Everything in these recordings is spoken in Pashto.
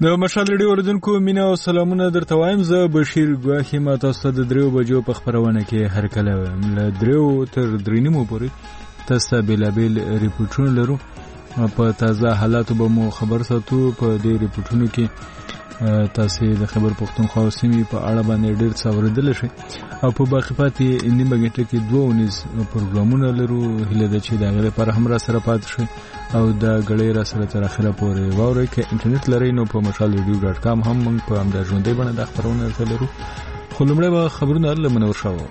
د مشال ریډیو اوریدونکو مینه او سلامونه درته وایم. زه بشیر ګواخی ما تاسو ته د 3 بجو په خبرونه کې هر کله له 3 تر 3:30 پورې تاسو ته بیلابیل ریپورټونه لرو. په تازه حالاتو به مو خبر ساتو. په دې ریپورټونو کې تاسو د خبر پښتونخوا سیمې په اړه باندې ډېر څه اوریدل شي او په باقي پاتې نیمه غنټه کې 2 پروګرامونه لرو. هله د چې دا غره پر هم را سره پات شي او دا غړې را سره تر اخره پورې ووري کې انټرنیټ لري نو په mashalradio.com هم موږ په همدا ژوندۍ باندې د خبرونه لرو. خو لمړی به خبرونه لمنور شاو.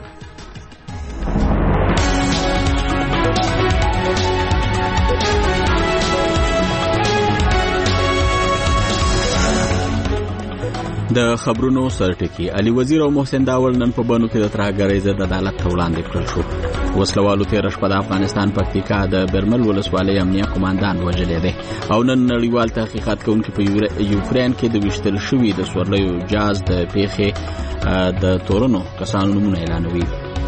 د خبرونو سرټکی علي وزیر او محسن داول نن په بانو کې د ترهګرۍ ضد عدالت ته وړاندې کړل شو. وسلوالو تیر شپه د افغانستان پکتیکا د برمل ولسوالۍ امنیه قوماندان وژلې ده او نن نړیوال تحقیقات کوونکي په یوکرين کې د وشتل شوی د سورلیو جاز د پیښې د تورونو کسانو نومونه اعلانوي.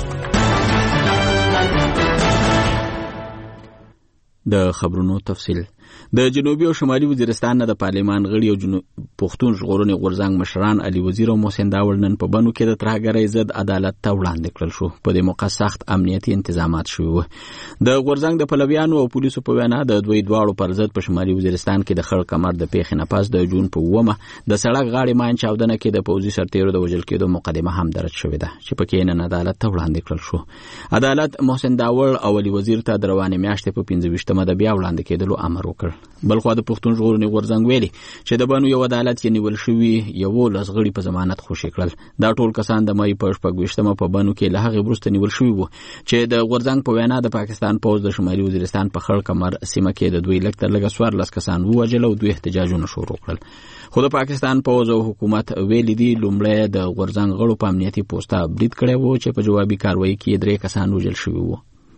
د خبرونو تفصیل. د جنوبي او شمالي وزیرستان نه د پارلمان غړي او پښتون ژغورنې غورځنګ مشران علي وزیر او محسن داول نن په بنو کې د ترهګرۍ ضد عدالت ته وړاندې کړل شو. په دې موقع سخت امنیتي تنظیمات شوي وو. د غورځنګ د پلویانو او پولیسو په وینا د دوی دواړو پر ضد په شمالي وزیرستان کې د خړ کمر د پیښې نه پس د جون په 9 د سړک غاړې ماین چاودنه کې د پوځي سرتیرو د وژل کېدو مقدمه هم درج شوې ده چې پکې نن عدالت ته وړاندې کړل شو. عدالت محسن داول او علي وزیر ته د روانې میاشتې په 25مه د بیا وړاندې کېدلو امر وکړ. بلخو د پښتون ژغورنې غورځنګ ویلي چې د بانو یو عدالت کې نیول شوی یو لسغړي په ضمانت خوشي کړل. دا ټول کسان د مې په 28مه په بانو کې له هغه وروسته نیول شوی وو چې د غورځنګ په وینا د پاکستان پوز د شمالي وزیرستان په خړ کمر سیمه کې د دوی لکتر لګ سوار لس کسان ووجل او دوی احتجاجونه شروع کړل. خو د پاکستان پوز او حکومت ویلي دي لومړی د غورځنګ غړو په امنیتي پوسټه برید کړی وو چې په جوابي کاروایی کې 3 کسان وژل شوي وو.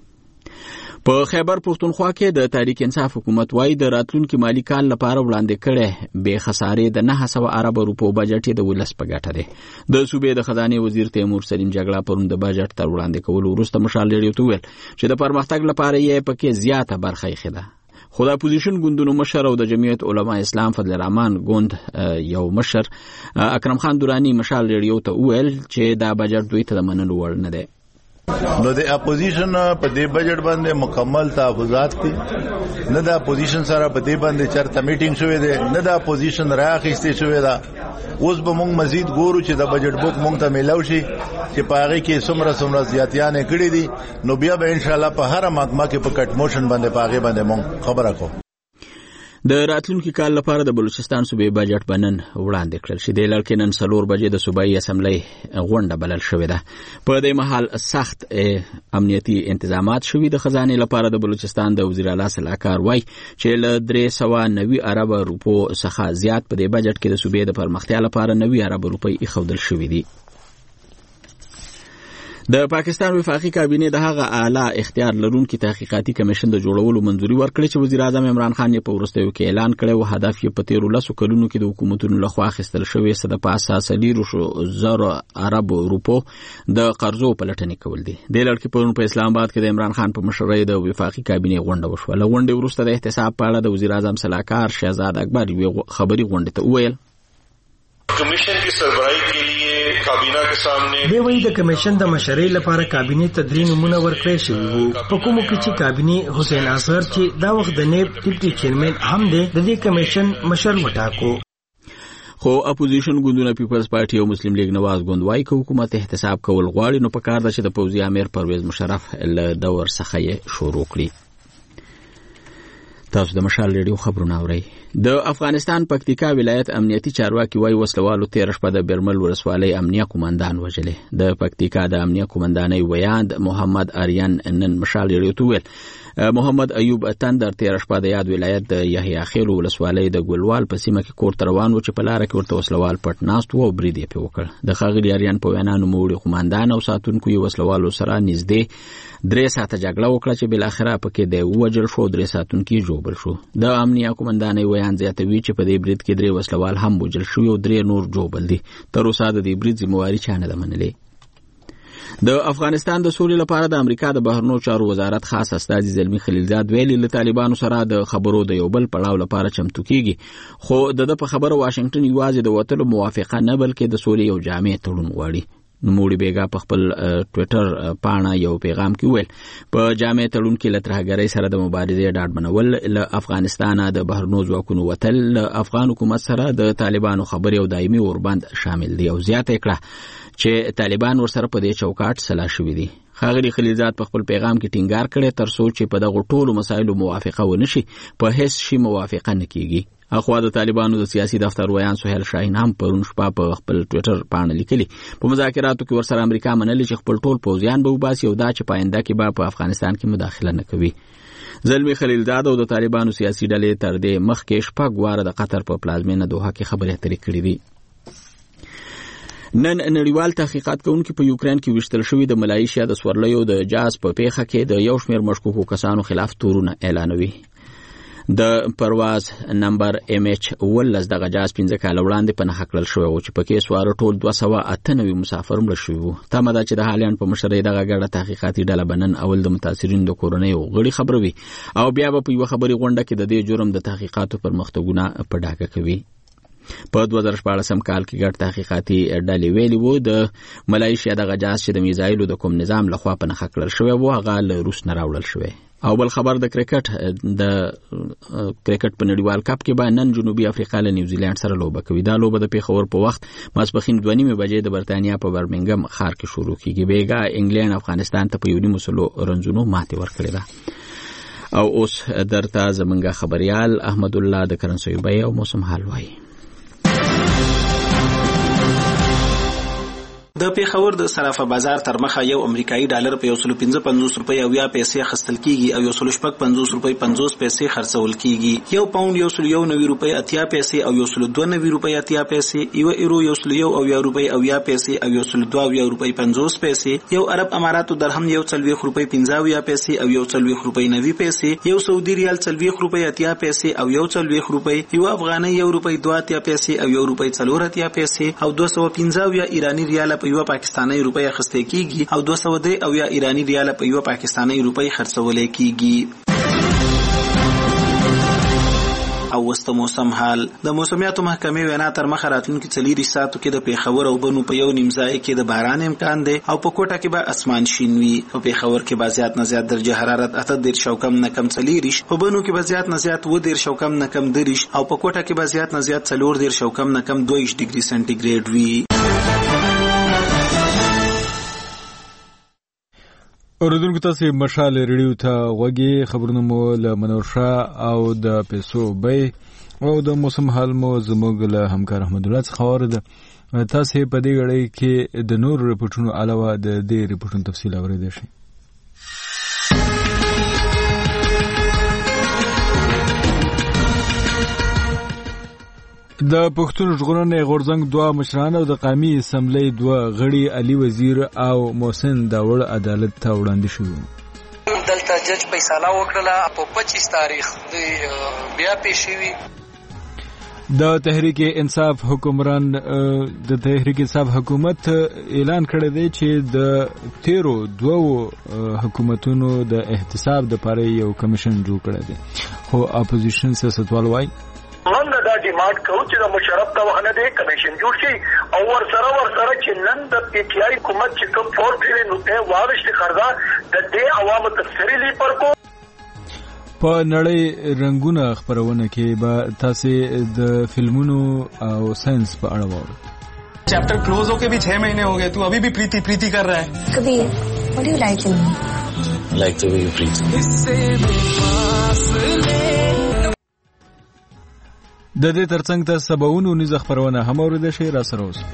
په خیبر پښتونخوا کې د تحریک انصاف حکومت وايي د راتلونکي مالی کال لپاره وړاندې کړي به خسارې د 900 ارب روپو بجټ د ولس په ګټه ده. د صوبې د خزانه وزیر تیمور سلیم جګړه پروند د بجټ تر وړاندې کول وروسته مشال لري تو ویل چې د پرمختګ لپاره یې پکې زیاته برخه یې خده. خو د اپوزیشن ګوندونو مشر او د جمعیت علما اسلام فضل الرحمن ګوند یو مشر اکرم خان دورانی مشال لري تو ویل چې دا بجټ دوی ته منلو وړ نه ده. نو د اپوزیشن په دې بجټ باندې مکمل تحفظات دي. نه د اپوزیشن سره په دې باندې چرته میټینګ شوې ده، نه د اپوزیشن راخېستې شوې ده. اوس به موږ مزید ګورو چې د بجټ بوک موږ ته میلاو شي چې په هغه کې څومره زیاتیانې کړې دي. نو بیا به ان شاء الله په هر محکمه کې په کټ موشن باندې په هغه باندې موږ خبره کوو. د راتلونکي کال لپاره د بلوچستان صوبې بجټ بنن وړاندې کړل شي. د لړکې نن 4 بجې د صوبایي اسمبلی غونډه بلل شوې ده. په دې مهال سخت امنیتي تنظیمات شوي. د خزانه لپاره د بلوچستان د وزیر اعلی صلاحکار وای چې له 390 ارب روپو څخه زیات په دې بجټ کې د صوبې د پرمختیا لپاره 90 ارب روپۍ ایښودل شوې دي. د پاکستان وفاقي کابینه د هغه اعلی اختیار لرونکي تحقیقاتي کمیشن د جوړولو منځوري ورکړه چې وزیر اعظم عمران خان یې په وروستیو کې اعلان کړی و. هدف یې په 13 کلونو کې د حکومتونو لخوا اخیستل شوی څه د پاسه 300,000 ارب روپو د قرضو پلټنې کول دي. د لړکې پرون په اسلام آباد کې د عمران خان په مشرۍ د وفاقي کابینه غونډه وشوه. له غونډې وروسته د احتساب په اړه د وزیر اعظم صلاحکار شهزاد اکبر یو خبري غونډه ته وویل کمیشن کی سربراہی کے لیے کابینہ کے سامنے دی وی د کمیشن د مشرۍ لپاره کابینه تدرین نمونه ورکړی شوی وو. په کومو کې چې کابینه حسین اصغر چې دا وخت د نیب ډیپټي چیرمن هم دی د دې کمیشن مشر وټاکو. خو اپوزیشن ګوندونه پیپلز پارټي او مسلم لیگ نواز ګوند وايي چې حکومت احتساب کول غواړي نو په کار ده چې د پوځي امیر پرویز مشرف له دور څخه یې شروع کړي. تاسو د مشال ریډیو خبرونه اورئ. د افغانستان پکتیکا ولایت امنیتي چارواکي وايي وسلوالو تیر شپه د برمل ولسوالۍ امنیه قومندان وژلې. د پکتیکا د امنیه قومندانۍ ویاند محمد آریان نن مشال ریډیو ته ویل محمد ایوب تندر تیر شپه د یاد ولایت د یحیی خیل ولسوالۍ د ګلوال په سیمه کې کور روان و چې په لار کې ورته وسلوال پټ ناست و او برید یې وکړ. د ښاغلي آریان په وینا نوموړي قومندان او ساتونکو یې وسلوالو سره نږدې 3 ساعته جګړه وکړه چې بل اخره پکې د وژل شو 3 ساتونکي جوړ شو. د امنیه قومندانۍ ویان زیاتوي چې په دې برید کې 3 وسلوال هم وژل شو او 3 نور جوړ دي. تر اوسه د دې برید ذمہواری چا نه ده منلې. د افغانستان د سولې لپاره د امریکا د بهرنیو چارو وزارت خاص استازي زلمی خلیلزاد ویلي له طالبانو سره د خبرو د یو بل پړاو لپاره چمتو کیږي، خو د په خبره واشنگټن یوازې د وټلو موافقه نه بلکې د سولې یو جامع تړون غواړي. نوموړي بیګا په خپل ټوئیټر پاڼه یو پیغام کې ویل په جامع تړون کې له ترهګرۍ سره د مبارزې ډاډمنول، له افغانستانه د بهرنیو ځواکونو وتل، له افغان حکومت سره د طالبانو خبرې او دایمي اوربند شامل دي، او زیاته کړه چې طالبان ورسره په دې چوکاټ سلا شوي دي. ښاغلي خلیلزاد په خپل پیغام کې ټینګار کړی تر څو چې په دغه ټولو مسایلو موافقه ونشي په هیڅ شي موافقه نه کیږي. اخوا د طالبانو د سیاسي دفتر ویان سهیل شاهین هم پرون شپه په خپل ټوئیټر پاڼه لیکلي په مذاکراتو کې ورسره امریکا منلې چې خپل ټول پوځیان به وباسي او دا چې په آینده کې به په افغانستان کې مداخله نه کوي. زلمی خلیلزاد او د طالبانو سیاسي ډلې تر دې مخکې شپږ واره د قطر په پلازمینه دوحه کې خبرې اترې کړې دي. نن نړیوال تحقیقات کوونکي په یوکرين کې وشتل شوی د ملایشیا د سورلیو د جاز په پیخه کې د یو شمېر مشکوکو کسانو خلاف تورونه اعلانوي. د پرواز نمبر MH19 دغه جاز 15 کال وړاندې په نښه کړل شوی و چې پکې سوار ټول 298 مسافر مړه شوي وو. تمه ده چې د هالند په مشرۍ دغه ګډه تحقیقاتي ډله بنن اول د متاثرینو د کورنۍ غړي خبروي او بیا به په یو خبري غونډه کې د دې جرم د تحقیقاتو پرمختګونه په ډاګه کوي. په 2014 کال کې ګډ تحقیقاتي ډلې ویلي وو د ملایشیا دغه جاز چې د میزایلو د کوم نظام لخوا په نښه کړل شوی و هغه له روس نه راوړل شوی. او بل خبر د کرکټ په نړیوال کپ کې به نن جنوبي افریقا له نیوزیلند سره لوبه کوي. دا لوبه د پیښور په وخت ماسپښین 2:30 بجې د برتانیا په برمنګم ښار کې شروع کیږي. بیګا انګلند افغانستان ته په 19 رنزونو ماتې ورکړې ده. او اوس درته زمونږ خبريال احمد الله د کرنسوي بای او موسم حال وایي. د پیښور د صرافه بازار تر مخه یو امریکایي ډالر په 155 روپۍ او 10 پیسې خرڅل کیږي او 150 روپۍ 50 پیسې خرڅول کیږي. یو پاوند 190 روپۍ 80 پیسې او 192 روپۍ 80 پیسې، یو ایرو 101 روپۍ او 10 پیسې او 102 روپۍ 50 پیسې، یو عرب اماراتو درهم 140 روپۍ 50 پیسې او 140 روپۍ 90 پیسې، یو سعودي ریال 40 روپۍ 80 پیسې او 140 روپۍ، یو افغاني 1 روپۍ 2 پیسې او 1 روپۍ 4 پیسې او 215 ایرانی ریال په یو پاکستانی روپۍ اخیستل کیږي او 203 او یا ایرانی ریال په یو پاکستانی روپۍ خرڅول کیږي. او وسط موسم حال د موسمیاتو محکمې وینا تر مخه راتلونکي 4 ساعتو کې د پیښور او بنو په یو نیمځای کې د باران امکان دی او په کوټه کې به اسمان شین وي. په پیښور کې به زیات نه زیات درجه حرارت 18 او کم نه کم 40، په بنو کې به زیات نه زیات 10 او کم نه کم 10 او په کوټه کې به زیات نه زیات 14 او کم نه کم 22 ډیګري سنټیګریډ وي. اوریدونکو تاسو مشال ریډیو ته غوږی خبرونه مو له منورشا او د پیسو بای او د موسم حال مو زموږ له همکار احمد الله څخه اورید. تاسو په دې غړي کې د نور ریپورتونو علاوه د دې ریپورتونو تفصیل اوریدئ شئ. د پښتون ژغورنې غورځنګ 2 مشران او د قومي اسمبلی 2 غړي علي وزیر او محسن داوړ عدالت ته وړاندې شوي. دلته جج فیصله وکړه په 25 تاریخ د بیا پیشوي. د تحریک انصاف حکمران د تحریک انصاف حکومت اعلان کړی دی چې د 13 حکومتونو د احتساب لپاره یو کمیشن جوړ کړی دی، خو اپوزیشن سیاستوال وایي موږ دا ډیمانډ کوو چې د مشرف توانه دې کمیشن جوړ شي او ورسره چې نن د پی ټی آی حکومت چې کوم فورټ لري واغشت خردا د دې عوامو تفصیلی پر کو. په نړۍ رنگونه خبرونه کې به تاسو د فلمونو او ساينس په اړه وایي. Chapter close होके भी 6 महीने हो गए, तू अभी भी प्रीति कर रहा है. Kabir, what do you like in me? Like the way you breathe. د دې ترڅنګ ته سباونو نيزه خبرونه هم اوریدل شي. را سره اوس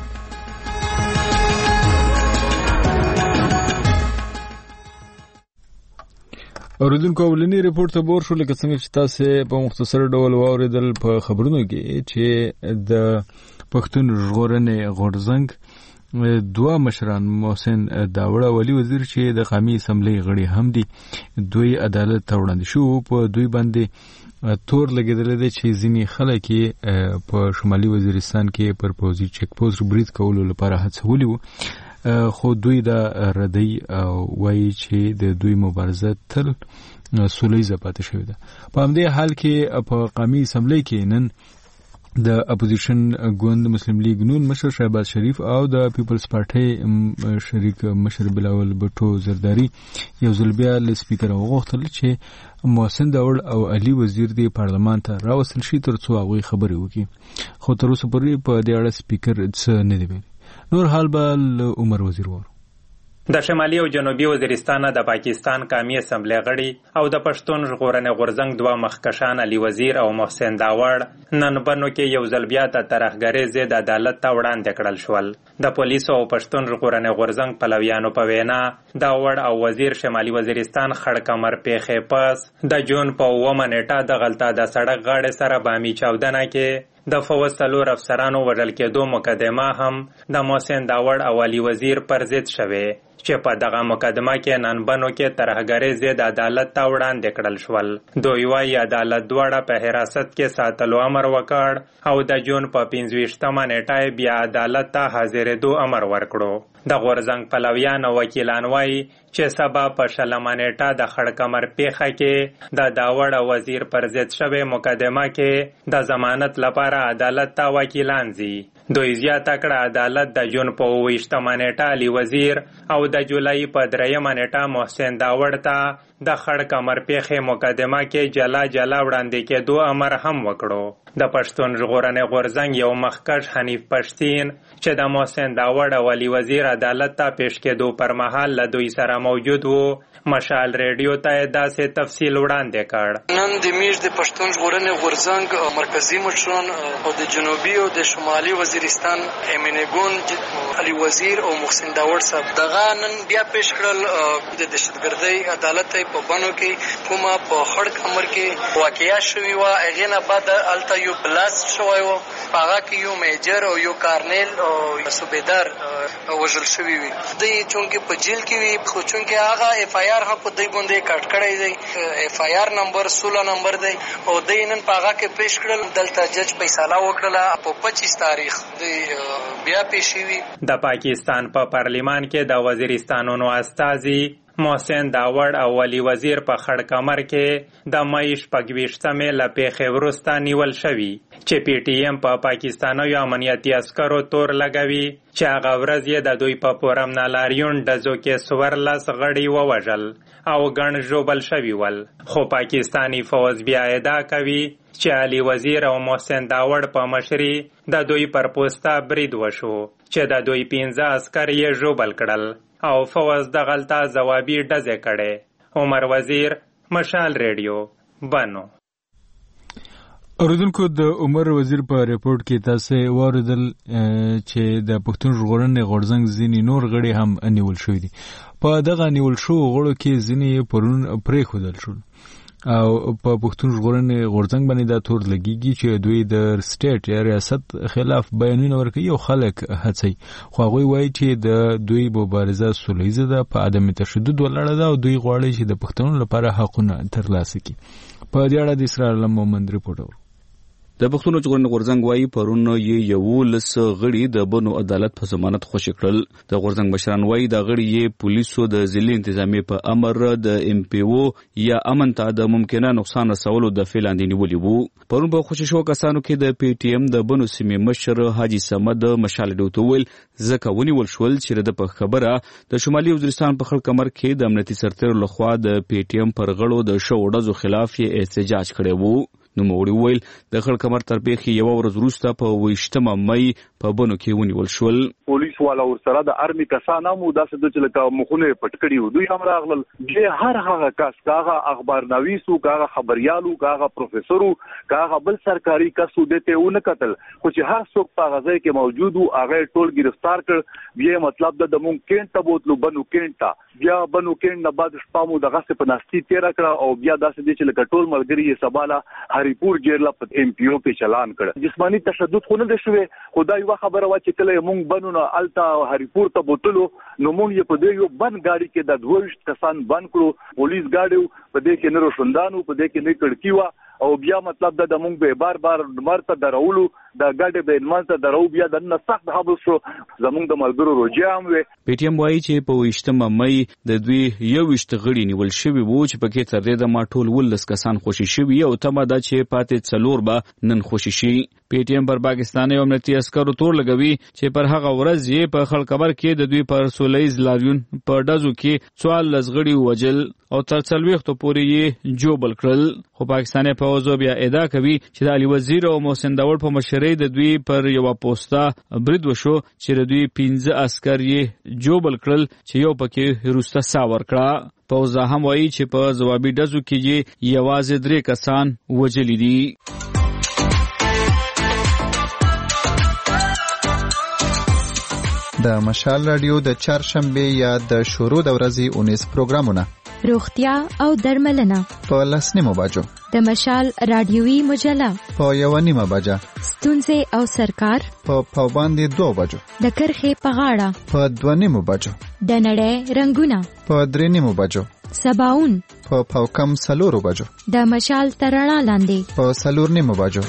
اوریدونکو ولني ریپورت ته بور شو لکه څنګه چې تاسو په مختصر ډول واوریدل په خبرونو کې چې د پښتون ژغورنې غورځنګ 2 مشران محسن داوړ او علي وزیر چې د قومي اسمبلی غړي هم دي دوی عدالت ته وړاندې شو. په دوی باندې تور لګیدل دي چې ځینی خلک په شمالي وزیرستان کې پر پوزي چک پوسټ برید کولو لپاره هڅولي وو. خو دوی دا ردی وایي چې د دوی مبارزه تل سولیزه پاتې شوې ده. په همدې حال کې په قومي اسمبلی کې نن د اپوزیشن ګوند مسلم لیگ نون مشر شهباز شریف او د پیپلز پارټي شریک مشر بلاول بټو زرداری یو ځل بیا له سپیکر وغوښتل چې محسن داوړ او علي وزیر د پارلمان ته راوستل شي ترڅو هغوی خبرې وکړي، خو تر اوسه پورې په دې اړه سپیکر څه نه دی ویلي. نور حال به له عمر وزیر وورو. د شمالي او جنوبي وزیرستان د پاکستان قومي اسمبلی غړي او د پښتون ژغورنې غورځنګ دوه مخکشان علي وزیر او محسن داوړ نن بنو کې یو ځل بیا د ترهګرۍ ضد عدالت ته وړاندې کړل شول. د پولیسو او پښتون ژغورنې غورځنګ پلویانو په وینا داوړ او وزیر شمالي وزیرستان خړ کمر پیښې پس د جون په 9 نیټه د غلطه د سړک غاړې سره بامي چاودنه کې د فوج څلور افسرانو وژل کېدو مقدمه هم د محسن داوړ او علي وزیر پر ضد شوې چې په دغه مقدمه کې نن بنو کې ترهګرۍ ضد عدالت ته وړاندې کړل شول. دوی وايي عدالت دواړه په حراست کې ساتلو امر وکړ او د جون په 25مه نیټه بیا عدالت ته حاضرېدو امر ورکړو. د غورځنګ پلویان او وکیلان وايي چې سبا په 20مه نیټه د خړ کمر پیښه کې د داوړ وزیر پر ضد شوې مقدمه کې د ضمانت لپاره عدالت ته وکیلان ځي. دوی زیاته کړه عدالت د جون په 28مه نیټه علي وزیر او د جولای په 3مه نیټه محسن داوړ ته د خړ کمر پیښې مقدمه کې جلا وړاندې کېدو امر هم وکړو. د پښتون ژغورنې غورځنګ یو مخکښ حنیف پښتین چې د محسن داوړ او علي وزیر عدالت ته پیش کېدو پر مهال له دوی سره موجود وو مشال ریډیو ته داسې تفصیل وړاندې کړ. نن د میش د پښتون ژغورنې غورځنګ مرکزی مشران او د جنوبي او د شمالي وزیرستان امینګون علي وزیر او محسن داوړ صاحب دغه نن بیا پیش کړل د دهشتګردۍ عدالت په بنو کې کومه په خړ کمر کې واقعیا شوې وه. هغې نه بعد هلته یو بلاست شوی و، په هغه کې یو میجر او یو کارنیل او صوبیدار وژل شوي وي. دوی چونکې په جیل کې وي، خو چونکې هغه اف آی آر هم په دوی باندې کټ کړی دی، اف آی آر نمبر 16 نمبر دی او دوی نن په هغه کې پیش کړل. دلته جج فیصله وکړله په 25 تاریخ دوی بیا پیښې وي. د پاکستان په پارلیمان کې د وزیرستانونو استازي محسن داوړ او علي وزیر په خړ کمر کې د مې 26مې له پیښې وروسته نیول شوي چې پی ټی ایم په پاکستانیو امنیتي عسکرو تور لګوي چې هغه ورځ یې د دوی په پورم نالاریون ډزو کې 14 غړي ووژل او ګڼ ژوبل شوي ول. خو پاکستانی فوج بیا ادعا کوي چې علي وزیر او محسن داوړ په مشري د دوی پر پوسته برید وشو چې د دوی 15 عسکر یې ژوبل کړل او فوج د غلطه ځوابي ډزې کړې. عمر وزیر، مشال ریډیو، بنو. اوریدونکو د عمر وزیر په ریپورت کې تاسو واردل چې د پښتون ژغورنې غورځنګ ځینې نور غړي هم نیول شوي دي. په دغه نیول شو غړو کې ځینې پرون پرېښودل شول او په پښتون ژغورنې غورځنګ باندې دا تور لګیږي چې دوی د سټیټ یا ریاست خلاف بیانونه ورکوي او خلک هڅوي، خو هغوی وایي چې د دوی مبارزه سولیزه ده، په عدم تشدد ولاړه ده او دوی غواړي چې د پښتنو لپاره حقونه ترلاسه کړي. په دې اړه د اسرار الله مومند ریپورټ ورکړ. د پښتون ژغورنې غورځنګ وايي پرون یې 11 غړي د بنو عدالت په ضمانت خوشي کړل. د غورځنګ مشران وايي دا غړي یې پولیسو د ضلع انتظامی په امر د ام پی او یا امن ته د ممکنه نقصان رسولو د فعل اندینی ولي وو. پرون په خوشي شو کسانو کې د پی ټی ایم د بنو سیمې مشر حاجی سمد مشال ډوتول ځکه ونیول شول چې د په خبره د شمالي وزیرستان په خړ کمر کې د امنیتي سرتیر لخوا د پی ټی ایم پر غړو د شوړزو خلاف یې احتجاج کړی وو. نو موړي ویل د خړ کمر تر پیښې یو ورځ وروسته په 28مه مې په بنو کې ونیول شول. پولیس والا ورسره د ارمي کسان هم داسې د چلکا مخونه پټ کړي وو. دوی هم راغلل چې هر هغه کس کاغه اخبار نویسو کاغه خبريالو کاغه پروفیسورو کاغه بل سرکاري کسو دته ونه قتل، خو چې هر څوک په غزا کې موجود وو هغه ټول گرفتار کړ. بیا مطلب د ممکن ته بوتلو بنو کینټا بیا بنو کین نه بعد شپامو د غصب په ناشتي تیر کړه او بیا داسې د چلکا ټول ملګری یې سباله هریپور جیل په ام پی او کې چلان کړ. جسمانی تشدد خو نه دی شوی، خدای وا خبره وا چې کله مونږ بنو نه التا هریپور ته بوتلو نو مونږ یې په دې یو بند گاډي کې د 22 کسان بند کړو. پولیس گاډي په دې کې نه روشندانو په دې کې نه کړکیوا او بیا مطلب د مونږ به بار مرته درولو د ګډ د انمانس درو بیا د نسخت حبس شو زمونږ د ملګرو روجه هم وي. پی ټی ایم وایي چې په 28 مې د دوی 21 غړي نیول شوي وو چې پکې تر دې د ماټول ولس کسان خوشي شوي او تمه ده چې پاتې څلور به نن خوشي شي. پی ټی ایم پر پاکستاني امنیتي عسکرو تور لګوي چې پر هغه ورځ یې په خلقبر کې د دوی پر سولیز لاریون په ډزو کې 44 غړي وجل او تر 40 پورې یې جوبل کړل. خو پاکستاني پوځ بیا ادعا کوي چې د علي وزیر او محسن داوړ په مشرۍ د دوی پر یو پوسټه برید وشو چې د دوی 15 عسكر یې جوبل کړل چې یو پکې روسته ساور کړه. پوځ هم وایي چې په ځوابي ډزو کې یې یوازې 3 کسان وجلي دي. د مشال رادیو د چهارشنبه یا د شروع د ورځې 19 پروګرامونه روغتیا او درملنه په 10 بجو، د مشال رادیوي مجله په 1:30 بجه، ستونزې او سرکار په پابندي 2 بجو، د کرخې په غاړه په 2:30 بجو، د نړۍ رنگونه په 3:30 بجو، سباون په پاوکم 4 بجو، د مشال ترڼا لاندې په 4:30 بجو.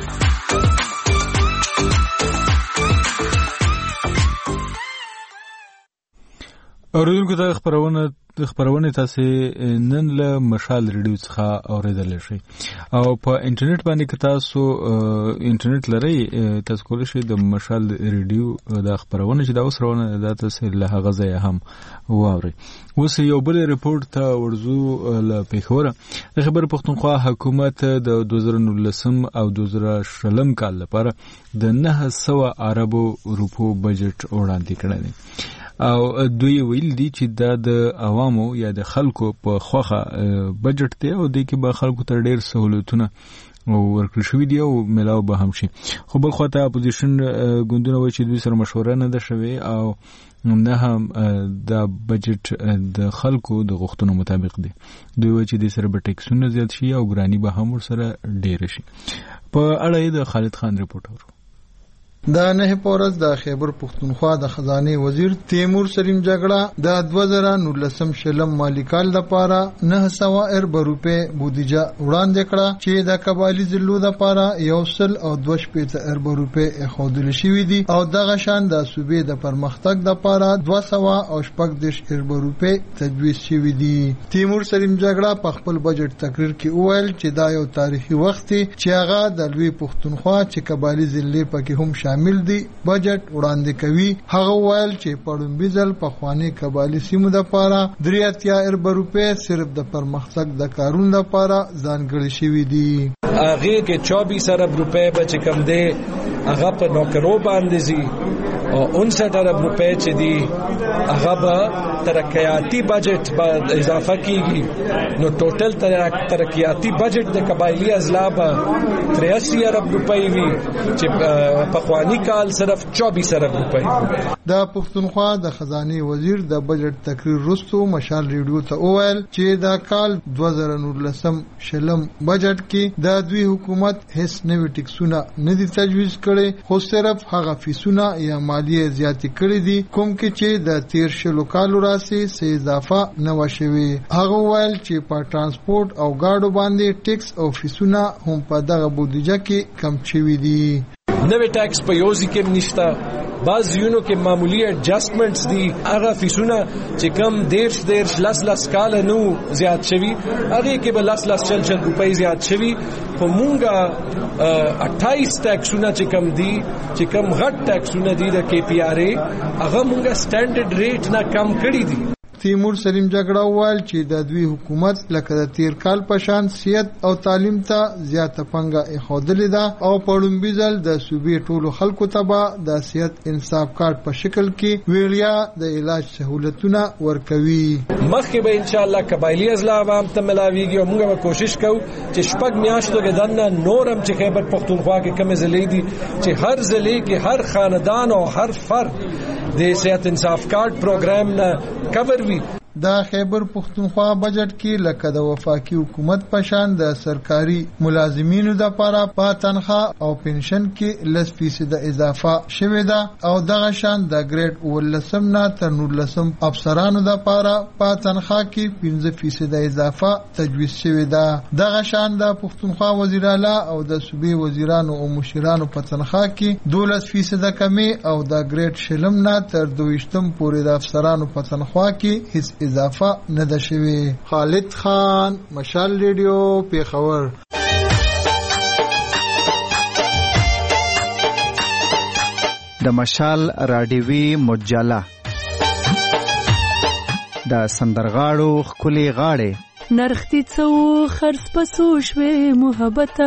اوریدونکو ته خبرونه تاسو نن له مشال ریډیو څخه اوریدل شي او په انټرنیټ باندې که تاسو انټرنیټ لرئ تاسو کولی شئ د مشال ریډیو د خبرونه چې دا اوس روانه ده تاسو له هغه ځای هم واورئ. اوس یو بل ریپورت ته ورځو له پیښوره. د خبر پښتونخوا حکومت د 2019 او 2020 کال لپاره د 900 اربو روپو بجټ وړاندې کړی دی او دوی ویل دي چې دا د عوامو یا د خلکو په خوخه بجټ دی او د کې به خلکو ته ډېر سہولتونه ورکړل شوي دي او ملاو به هم شي. خو بل خواته اپوزیشن ګوندونه وایي چې دوی سره مشوره نه ده شوې او نه هم دا بجټ د خلکو د غوښتنو مطابق دی. دوی وایي چې د سره به ټیکسونه زیات شي او ګرانی به هم ورسره ډېره شي. په اړه یې د خالد خان رپورټ اورو. د نه پورز د خیبر پښتونخوا د خزانه وزیر تیمور سلیم جګړه د 2019 شلم مالیکال لپاره 900 ارب روپے بودیجه وړاندې کړه چې د قبایلی ضلعو لپاره 1.25 ارب روپے اخودل شوې دي او دغه شان د صوبې د پرمختګ لپاره 280 ارب روپے تجویز شوې دي. تیمور سلیم جګړه په خپل بجټ تقریر کې وویل چې دا یو تاریخي وخت دی چې هغه د لوی پښتونخوا چې قبایلی ضلع پکې هم شامل دي بجټ وړاندې کوي. هغه ویل چې پړومبي ځل په خواني قبایلی سیمو د لپاره 3 ارب روپے صرف د پرمختګ د کارونو لپاره ځانګړي شوي دي. هغه کې 24 ارب روپے بچ کم دي هغه په نوکرو باندې زی او 69 ارب روپے چې دي هغه به ترقیاتی بجټ به اضافه کیږي. نو ټوټل ترقیاتی بجټ د قبایلی اضلاع به 83 ارب روپے وي چې په خواني کال صرف 24 ارب روپے. د پښتونخوا د خزانه وزیر د بجټ تقریر وروسته مشال ریډیو ته وویل چې دا کال 2019 شلم بجټ کې د دوی حکومت هیڅ نوې ټیکسونه نه دي تجویز کړي خو صرف هغه فیسونه یا مالیه زیاتې کړې دي کوم کې چې د 13 کالو راسي سه اضافه نه وشوي. هغه ویل چې په ترانسپورت او گاډو باندې ټیکس او فیسونه هم په دغه بودیجه کې کم شوي دي. نوې ټیکس په یوځي کې نشته، بعض یونو کې معمولی ایڈجسٹمنٹس دي. هغه فیسونه چې کم 10 کال نو زیات شوي هغه کې به 10 روپۍ زیات شوي. په مونږه 28 ټیکسونه چې کم دي چې کم غټ ټیکسونه دي د کې پی آر ای هغه مونږه سټانډرډ ریټ نه کم کړی دي. تیمور سلیم جګړه وویل چې د دوی حکومت لکه د تیر کال په شان صحت او تعلیم ته زیاته پنګه اخودلې ده او په لومبي ځل د صوبې ټولو خلکو ته به د صحت انصاف کارت په شکل کې ویړیا د علاج سہولتونه ورکوي. مخکې به ان شاء الله قبایلی اضلاع عوام ته ملاويږي او موږ به کوشش کوو چې شپږ میاشتو کې دنه نورم چې خیبر پښتونخوا کې کوم ضلع دي چې هر ضلع کې هر خاندان او هر فرد د صحت انصاف کارت پروګرام نه کور وي. د خیبر پښتونخوا بجټ کې لکه د وفاقي حکومت په شان د سرکاري ملازمینو د لپاره په تنخواه او پنشن کې 10% اضافه شوې ده او دغه شان د ګریډ 18 نه تر 19 افسرانو د لپاره په تنخواه کې 15% اضافه تجویز شوې ده. دغه شان د پښتونخوا وزیر اعلی او د صوبې وزیرانو او مشرانو په تنخواه کې 12% کمی او د ګریډ شلم نه تر 22 پورې د افسرانو په تنخواه کې هیڅ اضافه نه ده شوې. خالد خان، مشال ریډیو، پیښور. د مشال راډیوي مجله د سندرغاړو خولي غاړي نرختی څو خرڅ پسو شوې محبته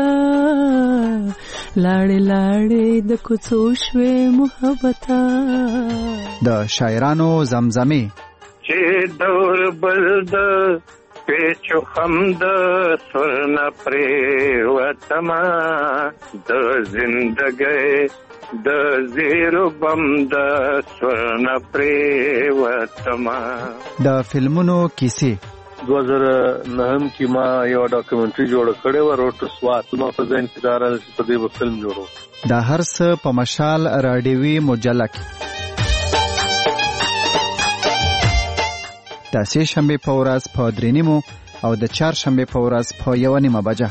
لاړې لاړې د کوڅو شوې محبته د شاعرانو زمزمه چې دور بلد پیچو خمد سرنا پری وتما د زندګۍ د زیرو بم د سرنا پری وتما. د فلمونو کیسې 2009 کې ما یو ډاکومنټري جوړ کړی و روټ سوات نو په ځین کې دار په دې فلم جوړو. د هر څه په مشال راډیوي مجله کې د سه شنبه په ورځ په 3:30 او د چهارشنبه په ورځ په 1:30 بجه.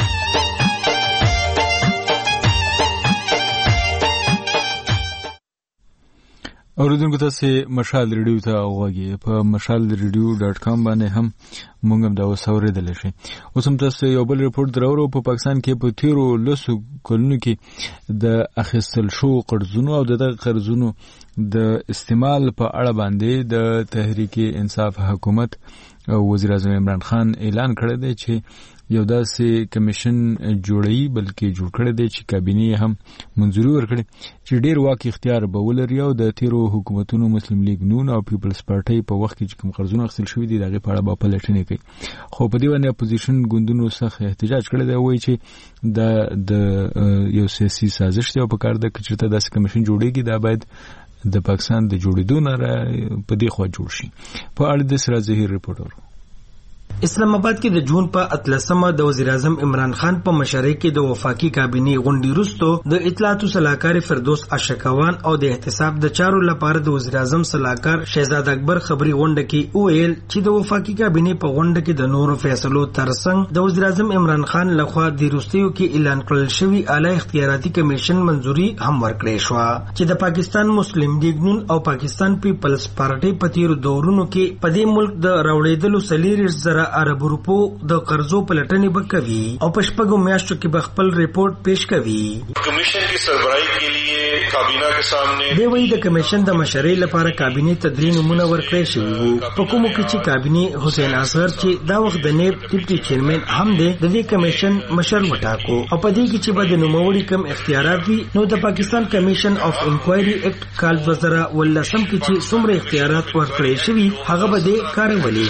اوریدونکو تاسو مشال ریډیو ته وګورئ په mashalradio.com باندې هم موږ هم دا وسوریدل شي. اوس هم تاسو یو بل ریپورت درورو په پاکستان کې په تیرو لسو کلونو کې د اخیستل شو قرضونو او د قرضونو د استعمال په اړه باندې د تحریک انصاف حکومت وزیر اعظم عمران خان اعلان کړی دی چې یو داسې کمیشن جوړي بلکې جوړ کړی دی چې کابینه هم منځوري ورکړي چې ډیر واک اختیار به ولري او د تیرو حکومتونو مسلم لیگ نون او پیپلز پارټي په وخت کې کوم قرضونه اخیستل شوی دي دغه په اړه به پلټنې کوي. خو په دې باندې اپوزیشن ګوندونو سخت احتجاج کړی دی وایي چې د یو سیاسي سازش دی او په کار د کچته داسې کمیشن جوړيږي دا باید د پاکستان د جوړېدو نه په دې خوا جوړ شي. په اړه د سره ظهیر ریپورټر اسلام آباد کې د جون په 18مه د وزیر اعظم عمران خان په مشرۍ کې د وفاقي کابینه غونډې وروسته د اطلاعات صلاحکار فردوس اشکوان او د احتساب د چارو لپاره د وزیر اعظم صلاحکار شهزاد اکبر خبري غونډه کې ویل چې د وفاقي کابینه په غونډه کې د نورو فیصلو ترڅنګ د وزیر اعظم عمران خان لخوا د روسیو کې اعلان کړل شوی اعلی اختیاراتي کمیشن منځوري هم ورکړې شو چې د پاکستان مسلم لیگ نون او پاکستان پیپلز پارټي په تیرو دورونو کې په دې ملک د راوړېدلو 40,000 ارب روپو د قرضو پلټنې وکوي او په شپږو میاشتو کې به خپل ریپورت پیش کوي. کمیشن کی سربراہی کے لیے کابینہ کے سامنے دی وی د کمیشن د مشرۍ لپاره کابینه تدرین نمونه ورکړی شوی وو. په کومو کې چې کابینه حسین اصغر چې دا وخت د نیب ډیپټي چیرمن هم دی د دې کمیشن مشر وټاکو او په دې کې چې به د نوموړي کم اختیارات وي نو د پاکستان کمیشن اف انکوایری ایکټ کال 2018 کې چې څومره اختیارات ورکړی شوی هغه به د کارولې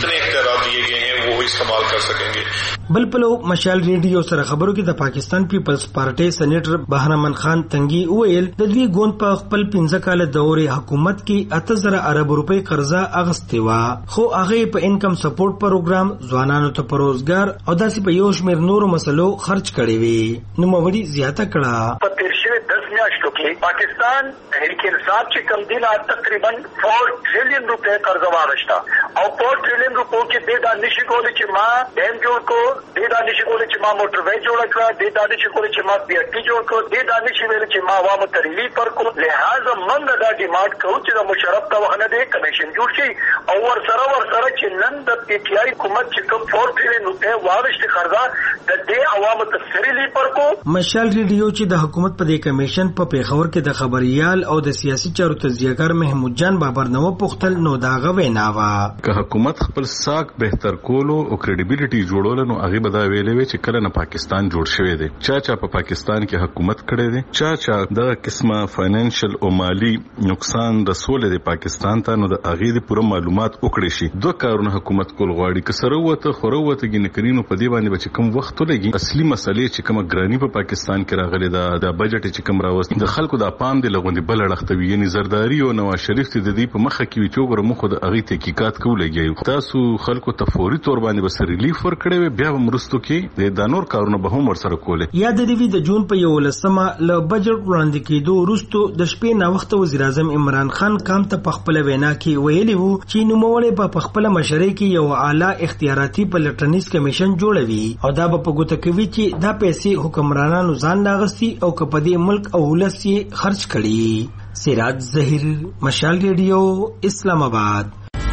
شي استعمال کر سکیں گے. بل پلو مشال ریډیو سره خبرو کې د پاکستان پیپلز پارټي سېنیټر بهرمن خان تنگي ویل د دوی ګوند په خپل 15 کال دورې حکومت کې 8000 ارب روپۍ قرضه اغستې و خو هغه په انکم سپورټ پروګرام ځوانانو ته په روزګار او داسې په یو شمېر نورو مسلو خرج کړي وي. نو موري زیاته کړه په تیر شوي 10 میاشتو کې پاکستان تحریک انصاف چې کم دي تقریبا 4 ټریلیون روپۍ قرضه واغشتا او 4 ټریلیون روپو کې د دانش کولې چې ما ډیم جوړ کو د دانش کولې چې ما موټر وې جوړ کړ د دانش کولې چې ما بي ټي جوړ کړ د دانش ویل چې ما عوامو ته ریلیف ورکو. لہذا موږ دا ډیمانډ کوو چې د مشرف ته وخت نه کمیشن جوړ شي او ورسره چې نن د پی ټی آی حکومت چې کوم 4 ټریلیون روپۍ واغشت قرضه د دې عوامو ته ریلیف ورکو. مشال ریډیو چې د حکومت په دې کمیشن په پیښور کې د خبريال او د سیاسي چارو تجزیهګر محمود جان بابر نو پختل نو داغه ویناوه که حکومت خپل ساک بهتر کولو او کریډیبিলিټي جوړول نو هغه به دا ویلې چې کله نه پاکستان جوړ شوی دی چا په پاکستان کې حکومت کړی دی چا د قسمه فاینانشل او مالی نقصان رسول دی پاکستان ته نو د هغه د پوره معلومات وکړي شي. دوه کارونه حکومت کول غواړي که سروته خوروته ګنکرینو په دی باندې چې کوم وخت لګي اصلي مسلې چې کوم ګرانی په پاکستان کې راغلي دا د بجټ چې کوم راوست د د خلکو د پام دی لغوندي بل اړختوي یعنی زرداری او نواز شریف ته د دې په مخه کې چوغره مخ د اغي تحقیقات کولېږي تاسو خلکو ته فوري تور باندې بس ریلیف ورکړي بیا مرستو کې د نور کارونه به هم ورسره کولې یا د دې د جون په 11مه ل بجټ وړاندې کېدو وروسته د شپې نا وخت وزیر اعظم عمران خان کام ته په خپل وینا کې ویلي وو چې نوموړی په خپل مشرۍ کې یو اعلی اختیاراتي پلټنیز کمیشن جوړوي او دا په ګوته کوي چې دا پیسې حکمرانانو ځان لاغستي او کپدي ملک او ولس یې خرج کړي سراج ظهیر مشال ریډیو اسلام آباد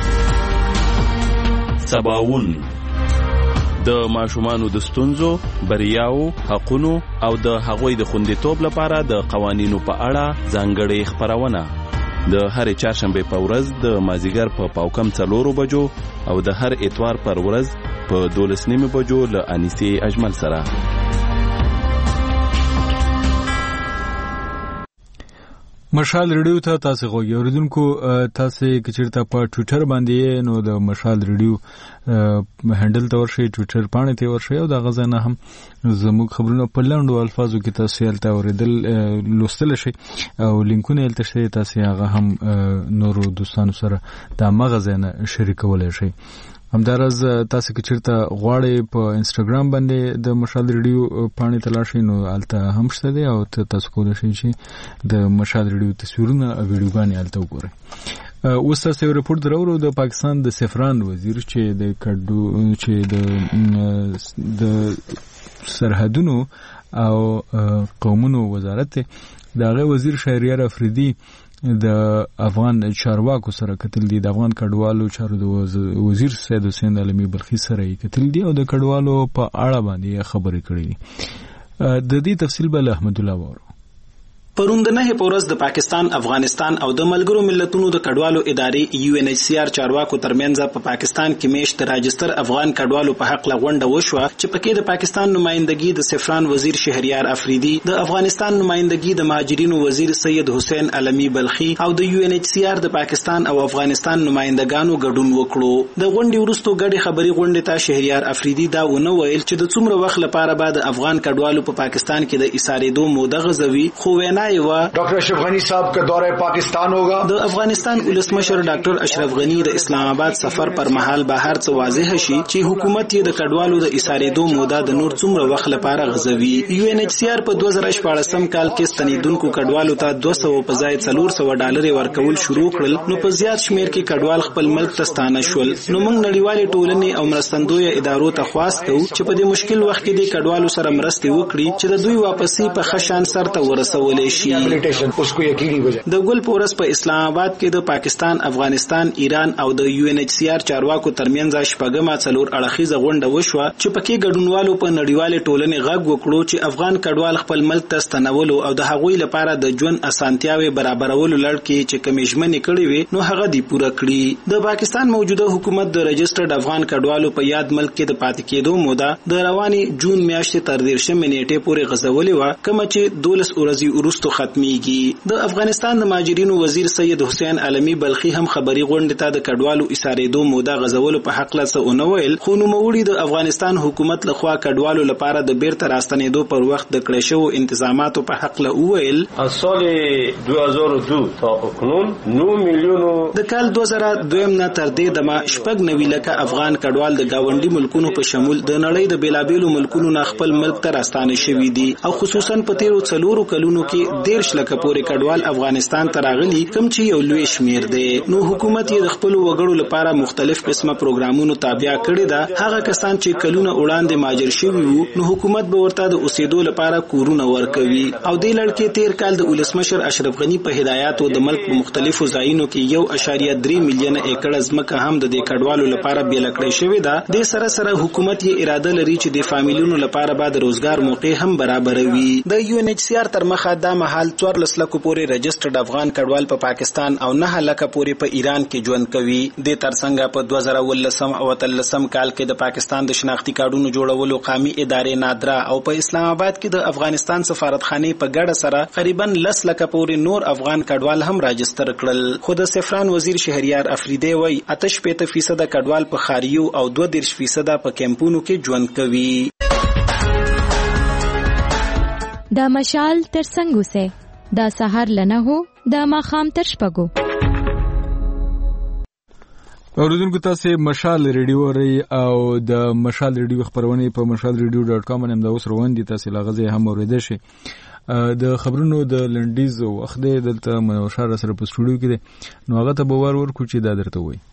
سباون د ماشومانو د ستونزو بریاو حقونو او د هغوی د خوندیتوب لپاره د قوانینو په اړه ځانګړې خبرونه د هر چهارشنبه په ورځ د مازیګر په پاوکم 4 بجو او د هر اتوار پر ورځ په 12:30 بجو له انیسی اجمل سره مشال ریډیو ته تاسو غوږی اوریدونکو تاسو کچیرته په ټوئیټر باندې نو د مشال ریډیو هندل ته ورشي ټوئیټر باندې ته ورشي او د غزنه هم زموږ خبرونه په لاندو الفاظو کې تاسو یې ته اوریدل لوستل شي او لینکونه یې تاسو تاسو هغه هم نورو دوستانو سره د مغزنه شریکول شي همدارز تاسو کې چیرته غواړئ په انستګرام باندې د مشال ریډیو پاڼې تلاشي نو الته هم شته دی او تاسو کولی شئ چې د مشال ریډیو تصویرونه او ویډیوګانې الته وګورئ اوس تاسو یو رپورټ درورو د پاکستان د سفران وزیر چې د سرحدونو او قومونو وزارت دغه وزیر شهریار افریدي د افغان چارواکو سره کتل دي د افغان کډوالو چارو د وزیر سید حسین علمی بلخی سره کتل دي او د کډوالو په اړه باندې خبرې کړې دي د دې تفصیل بل احمد الله وره پرون د 9 پورز د پاکستان افغانستان او د ملګرو ملتونو د کډوالو ادارې UNHCR چارواکو ترمنځ په پاکستان کې میشت راجستر افغان کډوالو په حق لغونډه وشوه چې پکې د پاکستان نمائندګي د سفران وزیر شهریار افریدي د افغانستان نمائندګي د مهاجرینو وزیر سید حسین علمی بلخی او د UNHCR د پاکستان او افغانستان نمائندګانو ګډون وکړو د غونډې وروسته ګډي خبري غونډې ته شهریار افریدي دا ونه ویل چې د څومره وخت لپاره بعد افغان کډوالو په پاکستان کې د اساریدو موده غزوي خو وینا ڈاکٹر اشرف غنی صاحب کا دورہ پاکستان ہوگا د افغانستان ولسمشر ډاکټر اشرف غنی د اسلام آباد سفر پر مهال بهر څه واضح شي چې حکومت یې د کډوالو د اساریدو موده د نور څومره وخت لپاره غزوي UNHCR په 2014 کال کې ستنیدونکو کډوالو ته 200 په ځای $400 ورکول شروع کړل نو په زیات شمیر کې کډوال خپل ملک ته ستانه شول نو موږ نړیوالې ټولنې او مرستندوی ادارو ته خواستو چې په دې مشکل وخت کې د کډوالو سره مرستې وکړي چې د دوی واپسی په خشان سر ته ورسول شي اس کو یقیني وجه د ګل پورس په اسلام آباد کې د پاکستان افغانستان ایران او د UNHCR چارواکو ترمنځ شپږمه څلور اړخیزه غونډه وشوه چې پکې ګډونوالو په نړیوالې ټولنې غږ وکړو چې افغان کډوال خپل ملک ته ستنولو او د هغوی لپاره د ژوند اسانتیاوي برابرولو لړ کې چې کمیشمنې کړې وي نو هغه دی پوره کړی د پاکستان موجوده حکومت د رجسټرډ افغان کډوالو په یاد ملک کې د پاتې کېدو موده د رواني جون میاشتې تر 13 نیټې پورې غزولې و کوم چې 12 ورځې وروسته ختميږي د افغانستان د مهاجرینو وزیر سید حسین علمی بلخی هم خبري غونډه ته د کډوالو اساریدو موده غزولو په حق لا څه ویل خو نو موړي د افغانستان حکومت لخوا کډوالو لپاره د بیرته راستنېدو پر وخت د کړې شو انتظاماتو په حق لا ویل از سال 2002 تا اکنون 9 میلیون د کال 2002 نه تر دې دمه شپږ نوي لکه افغان کډوال د گاونډي ملکونو په شمول د نړۍ د بیلابېلو ملکونو نه خپل ملک ته راستانه شوي دي او خصوصا په تیرو 4 کلونو کې 10 لکه پورې کډوال افغانستان ته راغلي کوم چې یو لوی شمیر دی نو حکومت یې د خپل وګړو لپاره مختلف قسمه پروګرامونو تابع کړی دا هغه کسان چې کلونه وړاندې مهاجر شوي وو نو حکومت به ورته د اوسېدو لپاره کورونه ورکوي او د لړکې تیر کال د ولسمشر اشرف غنی په هدایاتو د ملک په مختلفو ځایونو کې 1.3 میلیون ایکړ ځمکه هم د کډوالو لپاره بیل کړې شوې ده د سره حکومت یې اراده لري چې د فامیلونو لپاره بعد روزګار موقع هم برابروي د UNHCR تر مخه د محل 14 لکه پورې رجسټرډ افغان کډوال په پاکستان او 9 لکه پورې په ایران کې ژوند کوي د ترڅنګ په 2013 او 2013 کال کې د پاکستان د شناختی کارډونو جوړولو قومي ادارې نادرا او په اسلام آباد کې د افغانستان سفارتخانه په ګډه سره تقریبا 10 لکه پورې نور افغان کډوال هم راجستر کړل خو د سفران وزیر شهریار افریدي وای 85% کډوال په خاریو او 2% په کیمپونو کې ژوند کوي د مشال ترڅنګ اوسه دا سهار لنه هو د ماخام تر شپږو. اوریدونکو تاسو مشال ریډیو ری او د مشال ریډیو خبرونه په mashalradio.com باندې د اوس روان دي، تاسو لاغزه هم اوریدئ شئ. د خبرونو د لنډیز وخت دلته منوشار سره په سټوډیو کې دی، نو هغه ته به ورکو چې دا درته وایي.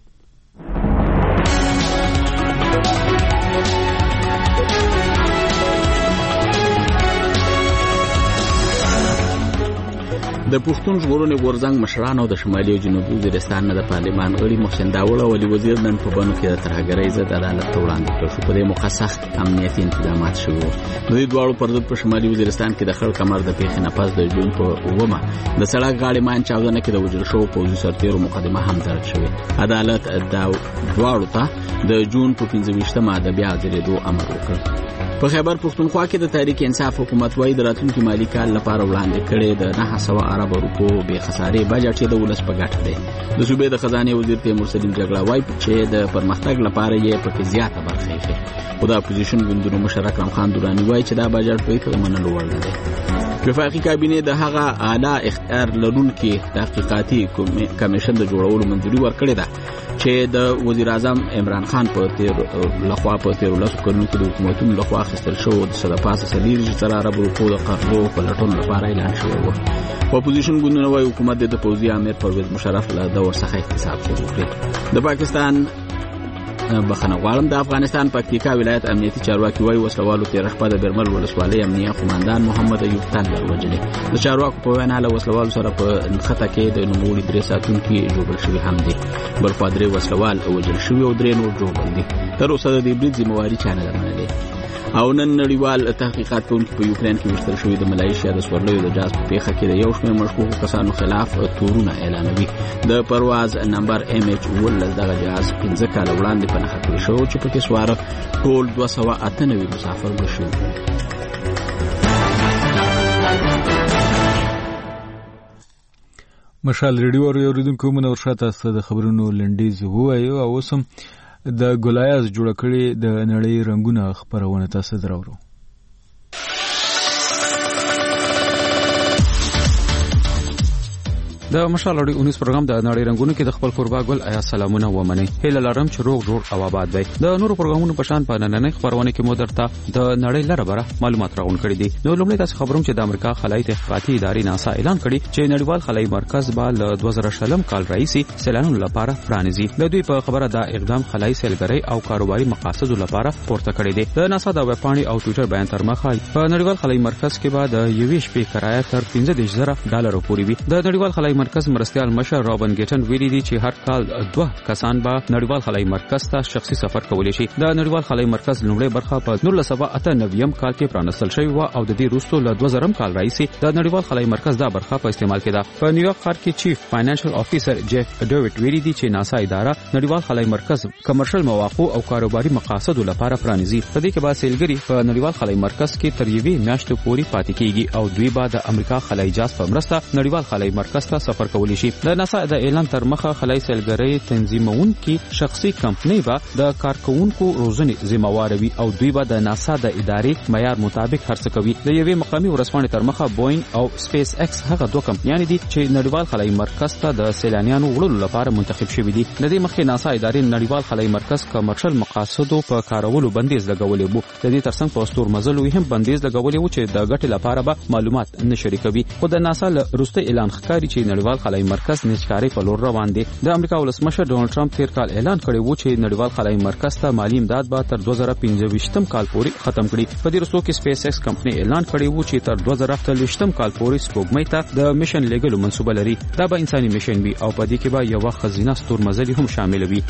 د پښتون ژغورنې غورځنګ مشران او د شمالي او جنوبي وزیرستان نه د پارلمان غړي محسن داوړ او علي وزیر نن په بنو کې د ترهګرۍ ضد عدالت ته وړاندې کړ شو. په دې موخه سخت امنیتي انتظامات شوي وو. د دې دواړو پر ضد په شمالي وزیرستان کې د خړ کمر د پیښې نه پس د جون په 9 د سړک غاړې مان چاودنه کې د وژل شوو پوځي سرتیرو مقدمه هم درج شوې. عدالت دا دواړو ته د جون په 15مه د بیا درېدو امر وکړ. په خیبر پښتونخوا کې د تحریک انصاف حکومت وايي د راتلونکي مالي کال لپاره وړاندې کړي د 900 ارب روپو به خسارې بجټ د ولس په ګټه دی. د صوبې د خزانه وزیر تیمور سلیم جګړه وايي چې د پرمختګ لپاره یې پکې زیاته برخه اخلي. خو د اپوزیشن ګوندونو مشر اکرم خان درانی وايي چې دا بجټ په هیڅ منلو وړ نه دی. وفاقي کابینه د هغه اعلی اختیار لرونکي تحقیقاتي کمیشن د جوړولو منځوري ورکړې ده چې د وزیر اعظم عمران خان په تیر لخوا په 13 کلونو کې د حکومتونو لخوا اخیستل شو د صدپاسه سلیری چې ارب روپو د قرضو په لټون لپاره اعلان شوی و. اپوزیشن ګوندونه وايي حکومت د پوځي امیر پرویز مشرف له دور څخه احتساب شروع کړ. د پاکستان بخنه غواړم د افغانستان پکتیکا ولایت امنیتي چارواکي وايي وسلوالو تیر شپه د برمل ولسوالۍ امنیه قوماندان محمد ایوب تنګر وجلې. د چارواکو په وینا له وسلوالو سره په نښته کې د نوموړي 3 ساتونکي جوړل شوي هم دي، بل خوا 3 وسلوال وجل شوي او 3 نور جوړل دي. تر اوسه د دې برید ذمہواري چا نه منلې. او نن نړیوال تحقیقات کوونکي په یوکرين کې وشتل شوی د ملایشیا د سورلیو د جاز په پیښه کې د یو شمېر مشکوکو کسانو خلاف تورونه اعلانوي. د پرواز نمبر MH19 دغه جاز 15 کال وړاندې په نښه کړی شو چې پکې سوار ټول 298 مسافر وشو. مشال ریډیو اوریدونکو منور شاته ست د خبرونو لنډیز وایو او اوسم د ګلایاز جوړ کړي د نړۍ رنگونه خبرونه تاسو درورو. د مشال اړي 19 پروګرام د نړۍ رنگونو کې د خپل قربا ګل آیا سلامونه ومني. هله لرم چې روغ جوړ او آباد وي. د نورو پروګرامونو په شان په نننۍ خبرونه کې مو درته د نړۍ لره بره معلومات راغون کړي دي. نو لومړی تاسو خبروم چې د امریکا خلای تحقیقاتي ادارې ناسا اعلان کړي چې نړیوال خلای مرکز به له 2020 کال راځي سیلانونو لپاره پرانیزي. د دوی په خبره دا اقدام خلای سیلګرۍ او کاروباري مقاصدو لپاره پورته کړي دي. د ناسا د ویب پاڼې او ټوئیټر بیان تر مخه په نړیوال خلای مرکز کې به د یوې شپې کرایه تر $15,000 پورې وي. د نړیوال خلای مرکز مرستیال مشر رابن ګیټن ویلي دي چې هر کال 2 کسان به نړیوال خلای مرکز ته شخصي سفر کولی شي. د نړیوال خلای مرکز لومړی برخه په 1998 کال کې پرانستل شوی و او د دې وروسته له 2000 کال راځي د نړیوال خلای مرکز دا برخه په استعمال کې ده. په نیویارک ښار کې چیف فاینانشل افیسر جیف ډیوډ ویلي دي چې ناسا اداره نړیوال خلای مرکز کمرشل مواقع او کاروباري مقاصدو لپاره پرانیزي. په دې کې به سیلګري په نړیوال خلای مرکز کې تر یوې میاشتې پورې پاتې کیږي او دوی به د امریکا خلای جاز په مرسته نړیوال خلای مرکز ته سفر کولی شي. د ناسا د اعلان تر مخه خلای سیلګرۍ تنظیمونکي شخصي کمپنۍ به د کارکونکو روزنې ذمہوار وي او دوی به د ناسا د ادارې معیار مطابق هرڅه کوي. د یوې مقامي ورځپاڼې تر مخه بوینګ او سپیس ایکس هغه دوه کمپنیان دي چې نړیوال خلای مرکز ته د سیلانیانو وړلو لپاره منتخب شوي دي. د دې مخکې ناسا ادارې نړیوال خلای مرکز کمرشل مقاصدو په کارولو بندیز لګولې وو. د دې ترڅنګ په استور مزلو هم بندیز لګولې وو چې د ګټې لپاره به معلومات نه شریکوي. خو د ناسا له وروستي اعلان ښکاري چې نړیوال خلای مرکز نشکاري په لور روان دي. د امریکا ولسمشر ډونالد ټرمپ تیر کال اعلان کړی و چې نړیوال خلای مرکز ته مالی امداد به تر 2025 کال پورې ختم کړي. په دې وروسته کې سپیس ایکس کمپنۍ اعلان کړی و چې تر 2030 کال پورې سپوږمۍ ته د میشن لګلو منصوبه لري. دا به انساني میشن وي او په دې کې به یو خزینه ستورمزلي هم شامل وي.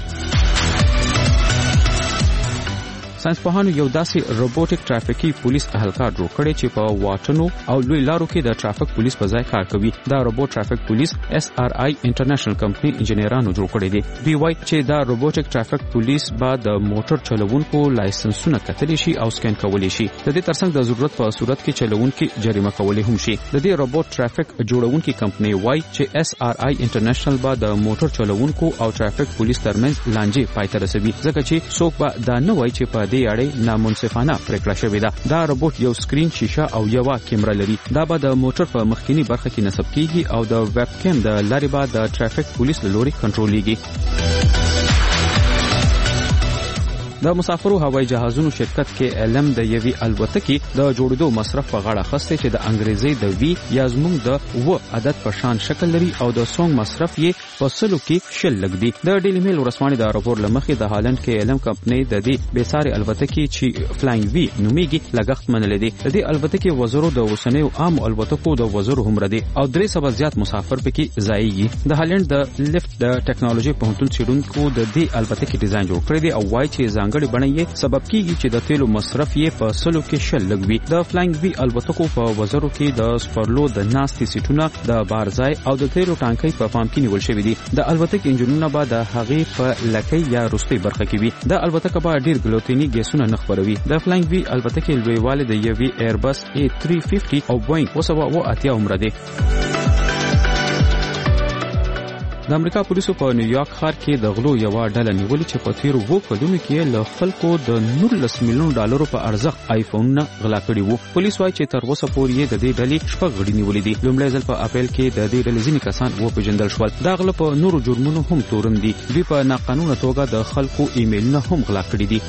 ساينسپوهانو یو داسې روبوټیک ټرافیکي پولیس اهلکار جوړ کړی چې په واټونو او لوی لارو کې د ټرافیک پولیس په ځای کار کوي. دا روبوټ ټرافیک پولیس SRI انټرنیشنل کمپنۍ انجنیرانو جوړ کړی دی. دوی وایي چې دا روبوټیک ټرافیک پولیس به د موټر چلوونکو لایسنسونه کتلی شي او سکین کولی شي. د دې ترڅنګ د ضرورت په صورت کې چلوونکي جریمه کولی هم شي. د دې روبوټ ټرافیک جوړونکي کمپنۍ وایي چې SRI انټرنیشنل به د موټر چلوونکو او ټرافیک پولیس ترمنځ لانجې پای ته رسوي ځکه چې څوک به دا نه وایي چې په دې اړې نامنصفانه پریکړه شوې ده. دا روبوټ یو سکرین، شیشه او یو کیمرا لري. دا به د موټر په مخکینی برخه کې نصب کیږي او د ویب کیم د لارې به د ټرافیک پولیس له لوري کنټرولېږي. د مسافرو هوایي جهازونو شرکت KLM د یوې الوتکې د جوړېدو مصرف په غاړه اخیستی چې د انګریزي د وی یا زموږ د و عدد په شان شکل لري او د سونګ مصرف یې په 100 کې 10 لږ دی. د ډیلی میل ورځپاڼې د راپور له مخې د هالند KLM کمپنۍ د دې بېسارې الوتکې چې فلاینګ وی نومیږي لګښت منلی دی. د دې الوتکې وزرو د اوسنیو عام الوتکو د وزرو هومره دی او 300 زیات مسافر پکې ځایږي. د هالند د لیفت د ټیکنالوژي پوهنتون څېړونکو د دې الوتکې ډیزاین جوړ کړی دی او وایي چې ځانګړي بڼه یې سبب کیږي چې د تیلو مصرف یې په 100 کې 10 لږ وي. د فلاینګ وی الوتکو په وزرو کې د سپرلو د ناستي سیټونه، د بارځای او د تیلو ټانکۍ په پام کې نیول شوی دي. د الوتکې انجنونه به د هغې په لکۍ یا وروستۍ برخه کې وي. د الوتکه به ډیر ګلوتیني ګیسونه نه خپروي. د فلاینګ وی الوتکې لویوالی د یوې ایربس A350 او بوینګ 280 عمره دی. د امریکا پولیسو په نیویارک ښار کې د غلو یو ډله نیولې چې په تیرو 2 کلونو کې له خلکو د 19 میلیون ډالرو په ارزښت آیفونونه غلا کړي وو. پولیس وايي چې تر اوسه پورې د دې ډلې 6 غړي نیولې دي. لومړی ځل په اپریل کې د دې ډلې ځینې کسان وپېژندل شول. دا غله په نورو جرمونو هم تورن دي. دوی په ناقانونه توګه د خلکو ایمیلونه هم غلا کړي دي.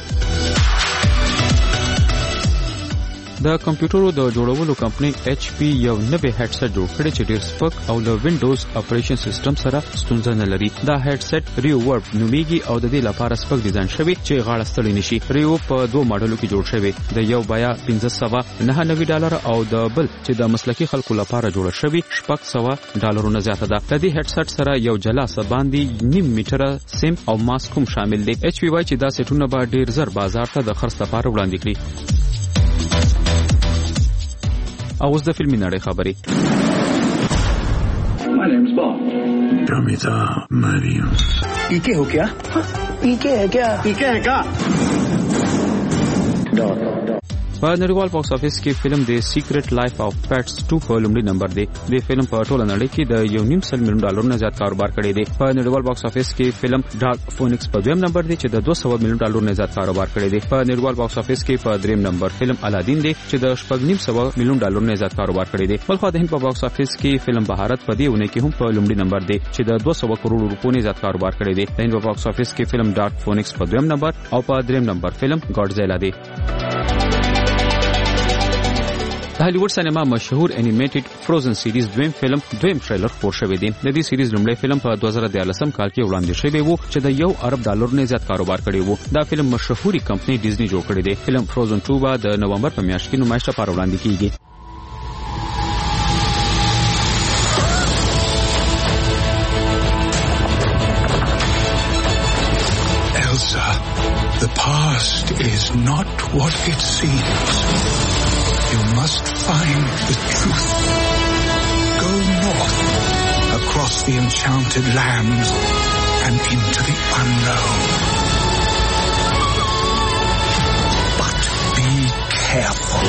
د کمپیوټرو د جوړولو کمپنۍ HP یو نوی هډسټ جوړ کړی چې ډیر سپک او له وینډوز اپریشن سیستم سره ستونزه نه لري. دا هډسټ ریو ورب نومیږي او د دې لپاره سپک ډیزاین شوی چې غاړه ستړي نشي. ریو په 2 ماډلو کې جوړ شوی. د یو بیا $1599 او د بل چې د مسلکي خلکو لپاره جوړ شوی $600 نه زیاته ده. د دې هډسټ سره یو جلا سباندی 1.5 میټره سیم او ماسک هم شامل دي. HP وايي چې دا سیټونه به ډیر زر بازار ته د خرڅ لپاره وړاندې کړي. اوس د فلمي نړۍ خبرې. My name's Bob. Pramita Mariam. पीके हो क्या? पीके है क्या? पीके है क्या? په نړیوال باکس افیس کې فلم د سیکریټ لایف اف پیټس 2 په لومړي نمبر دی. د فلم په ټوله نړۍ کې د $1.5 میلیون نه زیات کاروبار کړی دی. په نړیوال باکس افیس کې فلم ډارک فونیکس په 2م نمبر دی چې د $200 میلیون نه زیات کاروبار کړی دی. په نړیوال باکس افیس کې په 3م نمبر فلم الادین دی چې د $9.5 میلیون نه زیات کاروبار کړی دی. بلخو د هند په باکس افیس کې فلم بهارت په دې ونه کې هم په لومړي نمبر دی چې د $200 کروڑ نه زیات کاروبار کړی دی. د هند په باکس افیس کې فلم ډارک فونیکس په 2م نمبر او په 3م نمبر فلم ګاډزیلا دی. د هالیوډ سینما مشهور انیمیټډ فروزن سیریز دویم فلم دویم ټریلر خپور شوی دی. د دې سیریز لومړی فلم په 2013 کال کې وړاندې شوی وو چې د $1 نه زیات کاروبار کړی وو. دا فلم مشهوري کمپنۍ ډیزنی جوړ کړی دی. فلم فروزن 2 به د نومبر په میاشت کې نمایش لپاره وړاندې کیږي. Elsa, the past is not what it seems. You must find the truth. Go north, across the enchanted lands, and into the unknown. But be careful.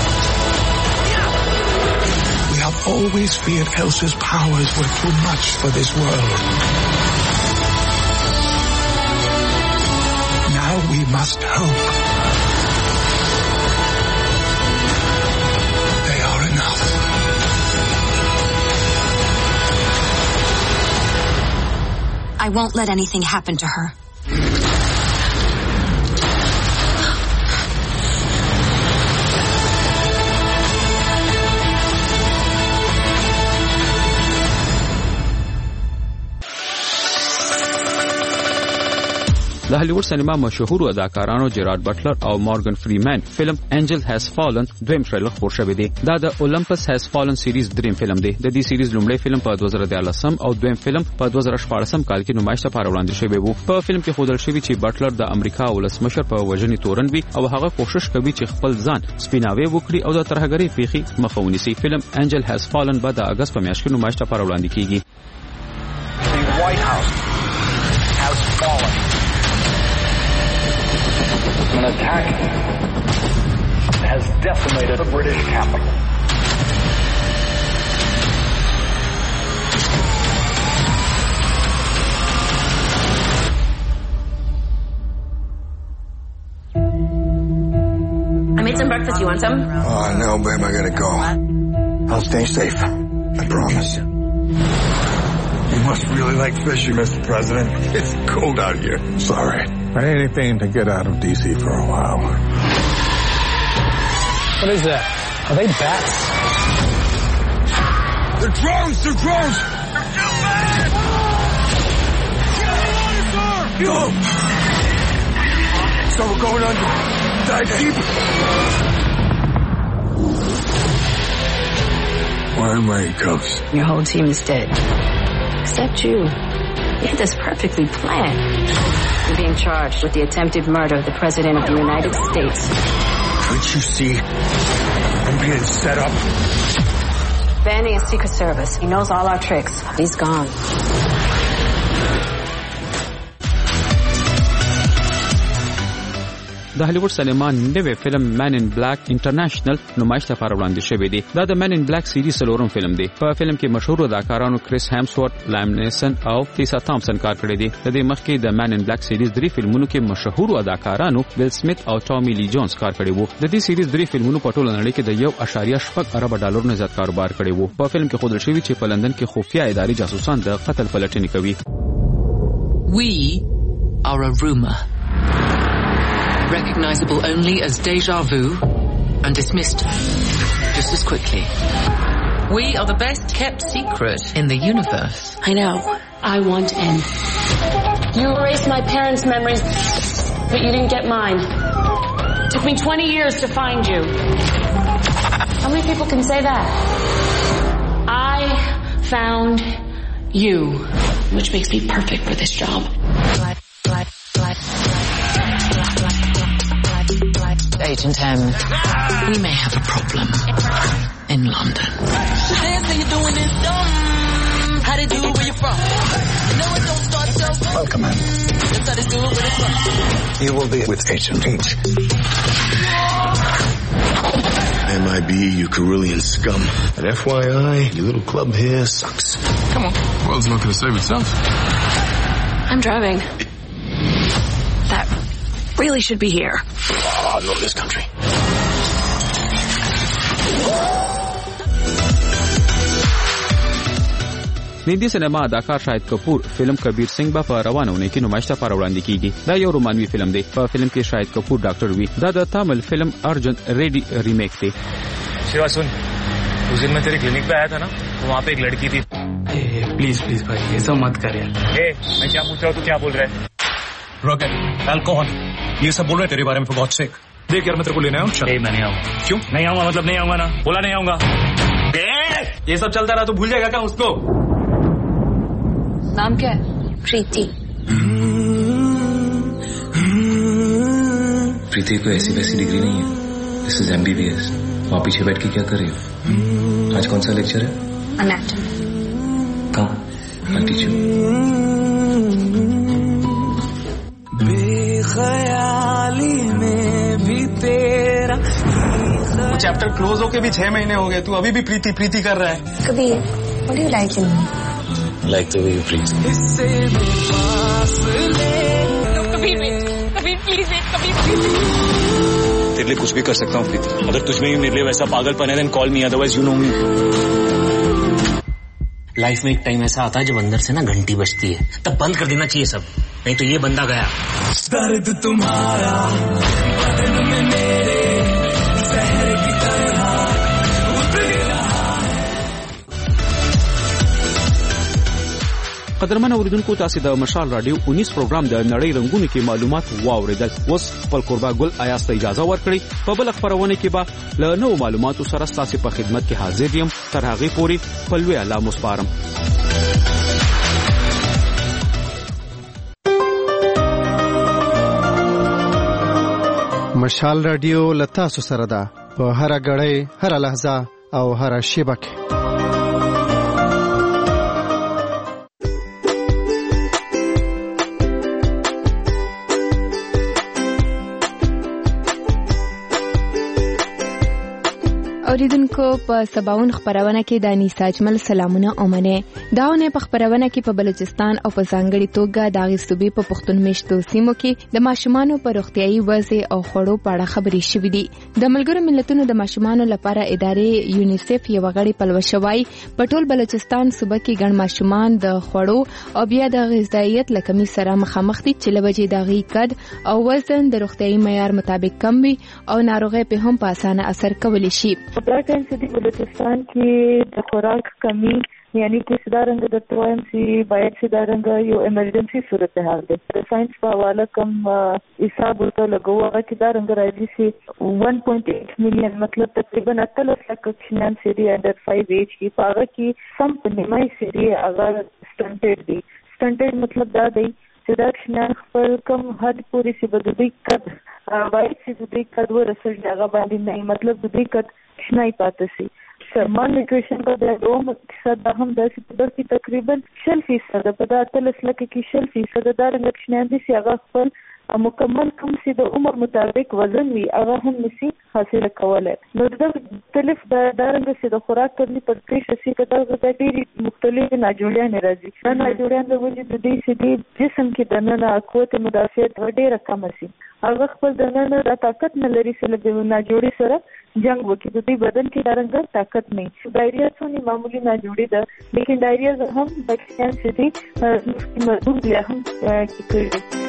We have always feared Elsa's powers were too much for this world. Now we must hope. I won't let anything happen to her. د هالیوډ سینما مشهور اداکارانو جیرارد بټلر او مورګن فریمن فلم انجل هاز فالن دویم ټریلر خپور شوی دی. دا د اولمپس هاز فالن سیریز دریم فلم دی. د دې سیریز لومړی فلم په 2013 او دویم فلم په 2014 کال کې نمایش لپاره وړاندې شوی وو. په فلم کې ښودل شوی چې بټلر د امریکا ولسمشر په وژنې تورن وي او هغه کوشش کوي چې خپل ځان سپیناوي وکړي او د ترهګرۍ پیښې مخه ونیسي. فلم انجل هاز فالن به د اگست په میاشت کې نمایش لپاره وړاندې کیږي. The White House has fallen. An attack has decimated the British capital. some breakfast. You want some? Oh, no, babe, I gotta go. I'll stay safe. I promise. You must really like fishing, Mr. President. It's cold out here. Sorry. Anything to get out of D.C. for a while. What is that? Are they bats? They're drones! They're drones! They're too bad! Yo! So we're going under. Dive deep. Why am I in cuffs? Your whole team is dead. Except you. You had this perfectly planned. You're being charged with the attempted murder of the President of the United States. Can't you see? I'm being set up. Vanny is Secret Service. He knows all our tricks. He's gone. د هالیوډ سینما نوې فلم مین ان بلیک انټرنیشنل نمایش لپاره وړاندې شوی دی. دا د مین ان بلیک سیریز څلورم فلم دی. په فلم کې مشهور اداکارانو کریس هیمسورت، لایم نیسن او تیسا تامسن کار کړی دی. د دې مخکې د مین ان بلیک سیریز 3 فلمونو کې مشهور اداکارانو ویل سمیت او ټامي لی جونز کار کړی وو. د دې سیریز 3 فلمونو په ټوله نړۍ کې د 1.8 ارب ډالرو نه زیات کاروبار کړی وو. په فلم کې ښودل شوی چې په لندن کې خفیه اداري جاسوسان د قتل پلټنې کوي. We are a rumor. Recognizable only as deja vu and dismissed just as quickly. We are the best kept secret in the universe. I know. I want in. You erased my parents' memories, but you didn't get mine. It took me 20 years to find you. How many people can say that? I found you, which makes me perfect for this job. Agent M, we may have a problem in London. Welcome, man. You will be with Agent H. MIB, you Carillion scum. And FYI, your little club here sucks. Come on. The world's not going to save itself. I'm driving. That really should be here. Oh, not this country. هندي سینما اداکار شاهد کپور فلم کبیر سنگ په روانونه کې نمایش لپاره وړاندې کیږي. دا یو رومانوي فلم دی. په فلم کې شاهد کپور ډاکټر وی. دا د تامل فلم ارجن ریڈی ریمیک دی. शिवा सुन, उस दिन मैं तेरे क्लिनिक पे आया था ना, वहाँ पे एक लड़की थी. प्लीज प्लीज भाई ये सब मत कर यार. मैं क्या पूछ रहा हूँ तू क्या बोल रहा है? रॉकेट अल्कोहल ये सब बोल रहे तेरे बारे में for God's sake. देख यार मैं तेरे को लेने आया हूँ. मैं नहीं आऊंगा. क्यों नहीं आऊंगा? मतलब नहीं आऊंगा ना, बोला नहीं आऊंगा. ये सब चलता रहा तो भूल जाएगा क्या उसको? नाम क्या है? प्रीति. प्रीति को ऐसी वैसी डिग्री नहीं है. This is MBBS. वहाँ पीछे बैठ के क्या कर रही हो? आज कौन सा लेक्चर है? Anatomy. कहाँ? I'll teach you. बेख्याली में भी तेरा चैप्टर क्लोज होके भी 6 महीने हो गए, तू अभी भी प्रीति प्रीति कर रहा है. Kabir, what do you like in me? Like the way you breathe. Kabir wait, कबीर please wait, कबीर please. तेरे लिए कुछ भी कर सकता हूँ प्रीति. अगर तुझ में भी मेरे लिए वैसा पागलपन है then call me, otherwise you know me. Life में एक टाइम ऐसा आता है जब अंदर से ना घंटी बजती है, तब बंद कर देना चाहिए सब, नहीं तो ये बंदा गया. दर्द तुम्हारा बदन में मेरे जहर की तरह उतर रहा. قدرمن اوریدونکو تاسو د مشال رادیو 19 پروګرام د نړۍ رنگونو کې معلومات واوریدل. اوس خپل قربا ګل آیاس ته اجازه ورکړئ. په بل خبرونه کې به له نوو معلوماتو سره تاسو په خدمت کې حاضر یم. تر هغه پورې په لوی الله مسپارم. مشال رادیو لتا سره ده په هر غړې هر لحظه او هر شیبه کې. اوریدونکو په سباون خبرونه کې د انیسا اجمل سلامونه اومنه داونه په خبرونه کې په بلوچستان او په ځانګړي توګه د غصبي په پښتون میشتو سیمو کې د ماشومانو په روغتيایي وضع او خړو په اړه خبرې شوې دي د ملګرو ملتونو د ماشومانو لپاره ادارې یونیسف یو غړي پلوشوي په ټول بلوچستان صوبه کې ګڼ ماشومان د خړو او بیا د غذایت لکمي سره مخامخ دي چې لوجې د غیقد او وزن د روغتيایي معیار مطابق کم وي او ناروغي په هم په اسانه اثر کولی شي دا ټایم چې د بلوچستان کې د خوراک کمی یعنی چې صدارنګ د تویم سی باید صدارنګ یو ایمرجنسي صورتحال ده د ساينس په حواله کم حساب ورته لګوه چې دا رنګ راځي چې 1.8 میلیون مطلب تقریبا 8 لک کشنان سری انډر 5 ایج کی پاغه کی سم په نیمای سری اگر سټنټډ دي سټنټډ مطلب دا دی چې دا کشنان خپل کم حد پوری سی بدوی کد وای چې دوی کد ورسل هغه باندې نه مطلب دوی کد کشنای پاتې سي سرمان نیوټریشن کا د دوم صد هم د سپدر کی تقریبا 60% په دا 3 لک کی 60% دا رنګ کشنان دي چې هغه خپل مکمل کم سي د عمر مطابق وزن وی هغه هم نسی حاصل کوله نو د مختلف د دارنګ سي د خوراک کرنی پر کې شي کته د ډېری مختلف ناجوړیان راځي دا ناجوړیان د وجې د دې سي د جسم کې د نن قوت مدافعت ډېره کم سي هغه خپل د نن د طاقت نه لري چې د ناجوړي سره جنگ وکړي د دې بدن کې دارنګ طاقت نه ډایریا څونی معمولی ناجوړي ده لیکن ډایریا هم بکټریان سي دي مردود له هم کېږي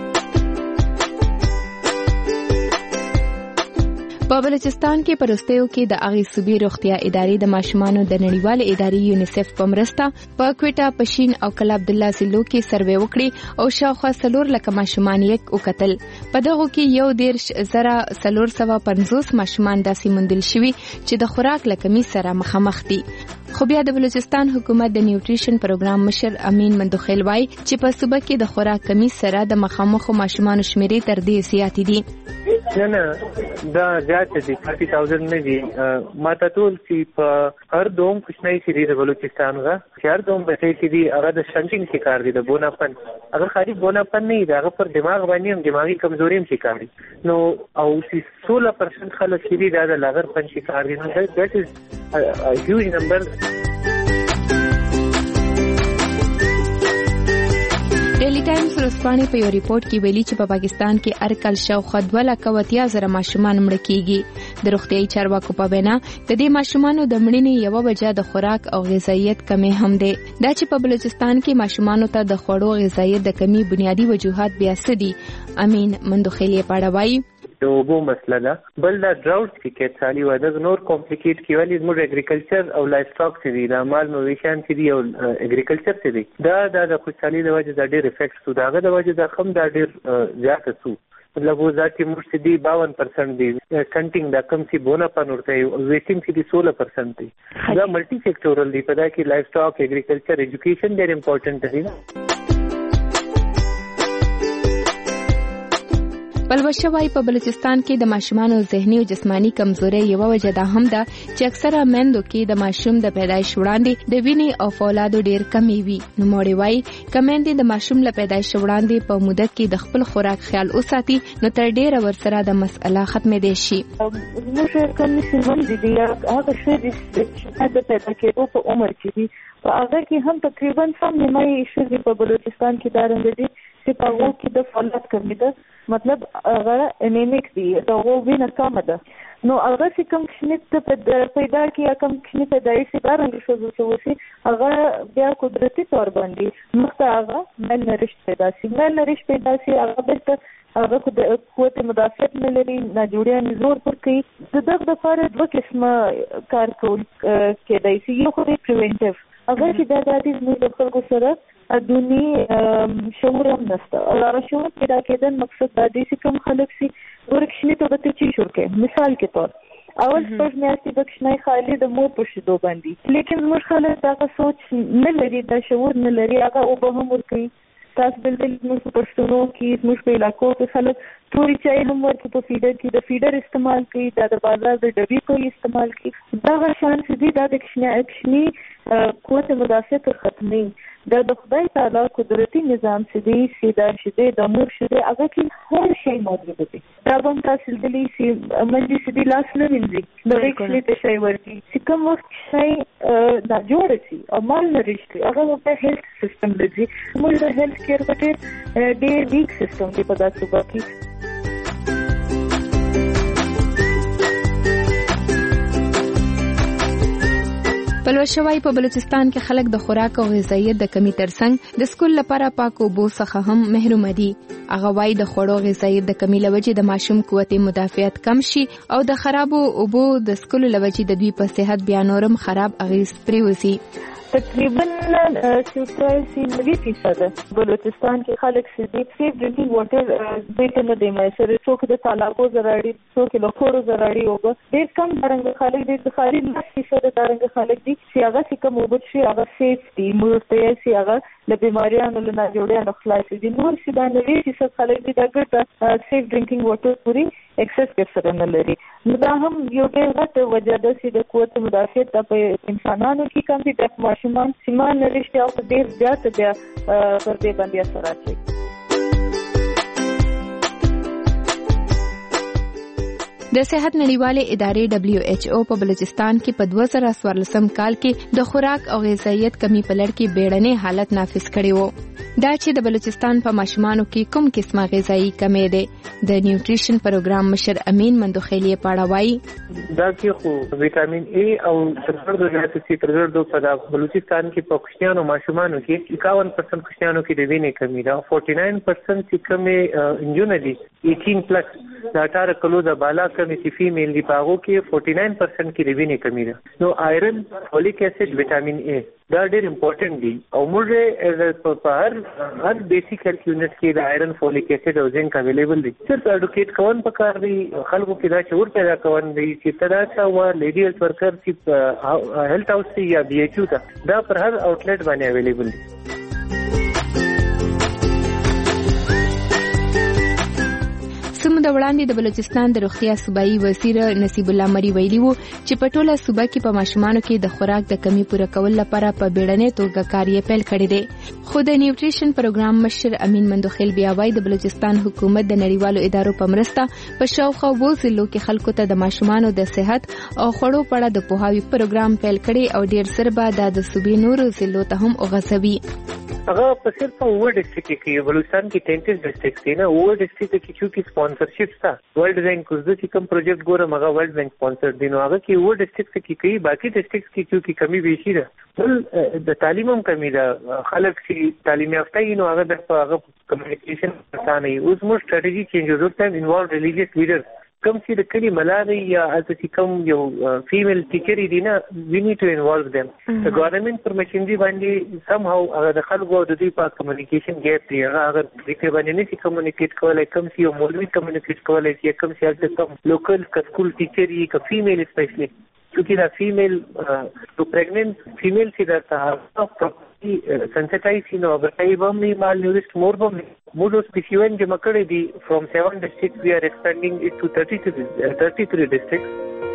په بلوچستان کې پرستیو کې د اغي صوبې روغتیا ادارې د ماشومانو د نړیوال ادارې یونیسف په مرسته په کوټا پشین او کلا عبد الله سلو کې سروې وکړي او شاوخوا 4 لک ماشومان یې وکتل په دغه کې 1,450 ماشومان داسې موندل شوي چې د خوراک لکمي سره مخامخ دي خو بیا د بلوچستان حکومت د نیوټریشن پروګرام مشر امین مندوخیل وای چې په صوبه کې د خوراک کمی سره د مخامخو ماشومان شمیرې تر دې زیات دي نه دا زیات دي 30,000 نه دي ماته ټول چې په هر دوم کوچنی سری د بلوچستان غا هر دوم به چې دي هغه د شنټینګ شکار دي د بوناپن اگر خالي بوناپن نه دی هغه پر دماغ باندې هم دماغي کمزوري هم شکار دي نو او 16% خلک چې دي دا د لاغر پن شکار دي نو that is a huge number ډیلی ټایمز ورځپاڼې په یو ریپورت کې ویلي چې په پاکستان کې ارکل شاوخوا 2,80,000 ماشومان مړه کیږي د روغتیايي چارواکو په وینا د دې ماشومانو د مړینې یو وجه د خوراک او غذایت کمی هم ده دا چې په بلوچستان کې ماشومانو ته د خوړو غذایت د کمی بنیادی وجوهات بیا څه دي امین مندوخیل پاړوي د اوبو مسله ده بل دا ډراوټ کې کېڅالي و د نور کمپلیکیټ کیوالی زموږ اګریکلچر او لایف سټاک چې دي د مال مویشان چې دي او اګریکلچر چې دي دا د خوشحالي د وجه د ډېر افیکټ سو داغه د وجه د کم د ډېر زیات سو مطلب و ذاتي مرشد دي 52% دي کنټینګ د کم سي بونا پنورته ویټینګ چې دي 16% دي دا ملټي سیکټورل دي په دا کې لایف سټاک اګریکلچر ایجوکیشن ډېر امپورټنت دي بلوشوای په بلوچستان کې د ماشومانو ذهني او جسمانی کمزوري یو وجه ده هم ده چې اکثره مندو کې د ماشوم د پیدایش وړاندې د وینې او فولادو ډیر کمی وي نو موري وای کمندې د ماشوم له پیدایش وړاندې په موده کې د خپل خوراک خیال وساتي نو تر ډیره ورسره د مسأله ختمې دي شي موږ کوم څه دي هغه چې د پیدا کېدو په عمر کې دي په هغه کې هم تقریبا سم نیمایي شې په بلوچستان کې دارنګ دي چې په هغه کې د فولاد کمی ده مطلب هغه انیمیک دي دا وینه کم ده نو هغه چې کوم شنت پیدا کیه کوم شنت پیدایي سي دارنګ شو چې وسی هغه بیا قدرتي تور باندې مخته هغه مل نریش پیدا سي هغه به هغه د قوت مدافعت نه لري ناجوړیان زور پر کوي د دغه لپاره دوه قسمه کار کول کېدای شي یو خو پریونټیو هغه چې د دې موږ خلکو سره ادونی شعور هم نشته او هغه شعور پیدا کېدل مقصد دا دی چې کوم خلک سي ورکشنی ته به چی شروع کړي مثال کې طور اول پرځ میاشتې د کښنای خالي د مور په شیدو باندې لیکن موږ خلک دا سوچ نه لري دا شعور نه لري هغه او به هم ورکوي تاسو بلکل موږ په پښتنو کې موږ په علاقو کې خلک توري چای هم ورته په فیډر کې د فیډر استعمال کوي د بازار د ډبي کوي استعمال کوي دا شان چې دا د کښنی قوت مدافعت ختمي د خدای تعالی قدرتي نظام چې دی دا چې د امور چې هغه کې هر شی موجود دی. دا هم تاسو دلی چې منځي چې لاس نه وینځي نو هیڅ څه شی ورته چې کوم وخت شي دا جوړ شي او مال نه رښتي هغه په هیلث سیستم دی. موږ د هیلث کیر په ډېر ویک سیستم کې په داسې صوبه کې پلوشوای په بلوچستان کې خلک د خوراک او غذایت د کمی ترڅنګ د سکول لپاره پاکو اوبو څخه هم محروم دي. هغه وايي د خوړو غذایت د کمی لوجې د ماشوم قوت مدافعت کم شي او د خرابو اوبو د سکول لوجې د دوی په صحت بیا نورم خراب اغیز پریوزي. تقریبا 90% بلوچستان کې خلک چې سیف ډرینکینګ واټر بیت نه دی مېسره څوک د تالابو زراړي څوک له خورو زراړي او ډېر کم څنګه خلک د خاري 90% څنګه خلک دي چې هغه کوم وبد شي هغه سیف دي موږ ته چې هغه د بیماریانو له جوړیانو خلاص دي. نور چې دا 90% خلک دي دا ګټه سیف ډرینکینګ واټر پوری ایکسس کې سره نه لري. نو دا هم یو ډېر غټه وجه ده چې د قوت مدافعت په انسانانو کې کم دي د ماشومان سیمان نشته او ډېر زیات بیا پر دې باندې اثر اچي. د صحت نړیوالې ادارې WHO په بلوچستان کې په 2014 کال کې د خوراک او غذایت کمی په لړ کې بیړنی حالت نافذ کړی وو. دا چې د بلوچستان په ماشومانو کې کوم قسمه غذایی کمی ده د نیوټریشن پروګرام مشر امین مندوخیلی پاړه وایي دا کې خو وټامین A او څلور د زیاتې ترغړ په بلوچستان کې په کوچنیانو ماشومانو کې 51% کوچنیانو کې د وینې کمی ده. 49% چې کمی انجونه دي 18 پلس د 18 کلو د بالا کمی چې فیمیل دی پاغو کې 49% کې د وینې کمی ده. نو آیرن فولیک اسید وټامین A دا ډېر امپورټنت دي او موږ په هر بیسیک هیلث یونټ کې د آیرن فولیک اسید او زنک اویلیبل دي. صرف اډوکیټ کون پکار دی خلکو کې دا شعور پیدا کون دی چې تداچا و لیډی هیلث ورکر چې هیلث هاوس یا BHU ته دا پر هر آوټلیټ باندې اویلیبل دي. سمو د وړاندې د بلوچستان د روغتیا صوبایي وزیر نصیب الله مری ویلي وو چې په ټوله صوبه کې په ماشومانو کې د خوراک د کمی پوره کول لپاره په بیړنۍ توګه کار یې پیل کړی دی. خو د نیوټریشن پروګرام مشر امین مندوخیل بیا وايي د بلوچستان حکومت د نړیوالو ادارو په مرسته په شاوخوا 2 ضلعو کې خلکو ته د ماشومانو د صحت او خوړو په اړه د پوهاوي پروګرام پیل کړي او ډیر سر به د صوبې نورو ضلعو ته هم وغځوي. هغه په صرف اوور ډسټریکټ کې بلوچستان کې 33 ډسټریکټ دي نه اوور ډسټریکټ کې چې سپانسرشپ تا ورلد بانک کوزه کوم پروجیکټ ګوره هغه ورلد بانک سپانسر دي نو هغه کې اوور ډسټریکټ کې کوي باقي ډسټریکټ کې چې کمی ویشي ده د تعلیم هم کمی ده خلک چې تعلیم یافته نو هغه د هغه کمیونیکیشن اسانه اوس موږ سټریټجی چینجز ورته انوالو ریلیجیس لیډر کم چې د کلی ملاري یا البته کوم یو فیمیل ټیچر دي نه وی نیډ ټو انوالو them د ګورنمنت پرمیشن دی باندې سم هاو هغه د خلکو د دوی په کمیونیکیشن ګیپ دی هغه د کې باندې نه چې کمیونیکیټ کولای کم چې یو مولوی کمیونیکیټ کولای چې کم چې کم لوکل سکول ټیچر یې ک فیمیل اسپیشلی क्योंकि द फीमेल तो प्रेग्नेंट फीमेल से दरता sensitized अगर कई बम नहीं माल न्यूरिस्ट मोर बम मोर स्पीशीवन जो मकड़े दी from 7 districts we are expanding it to 33 districts.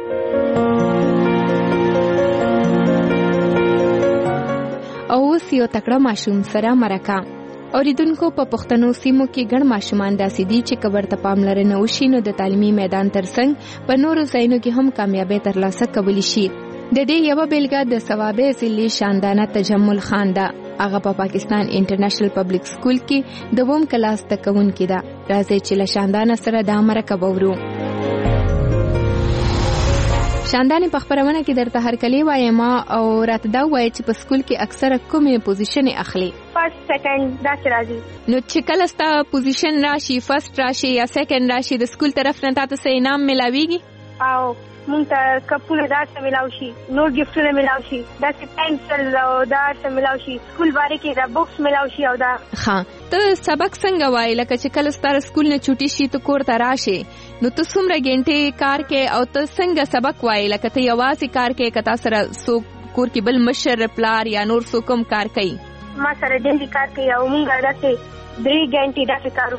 او سیو تکړه ماشوم سره مرکه اوریدونکو په پښتنو سیمو کې ګڼ ماشومان داسې دي چې کبر ته پاملرنه وشي نو د تعلیمي میدان ترڅنګ په نورو ځایونو کې هم کامیابی ترلاسه کولی شي. د دې یو بیلګه د ثوابه ضلع شاندانه تجمل خان ده. هغه په پاکستان انټرنیشنل پبلک سکول کې د 2م کلاس تکونکې ده. راځي چې له شاندانه سره د مرکه وورو. شاندانه په خبرونه کې درته هر کلی وایم او راته دا وایي چې په سکول کې اکثره کومه پوزیشن اخلي. فرست سیکنډ دا راځي. نو چې کله ستا پوزیشن راشي فرست راشي یا سیکنډ راشي د سکول طرف نه تاسو ته انعام ملاويږي او مونږ ته کپونه دا څه ملاوي شي نور ګفټونه ملاوي شي دا چې پنسل او دا څه ملاوي شي سکول باندې کې دا بوکس ملاوي شي او دا ها ته سبق څنګه وای لکه چې کله ستاره سکول نه چوټي شي ته کور ته راشي نو ته څومره غنټه کار کې او ته څنګه سبق وای لکه ته یوازې کار کې کتا سره سو کور کې بل مشر پلار یا نور څوک کار کوي ما سره ډېری کار کوي او مونږ راځي 3 غنټه دا کار وکړو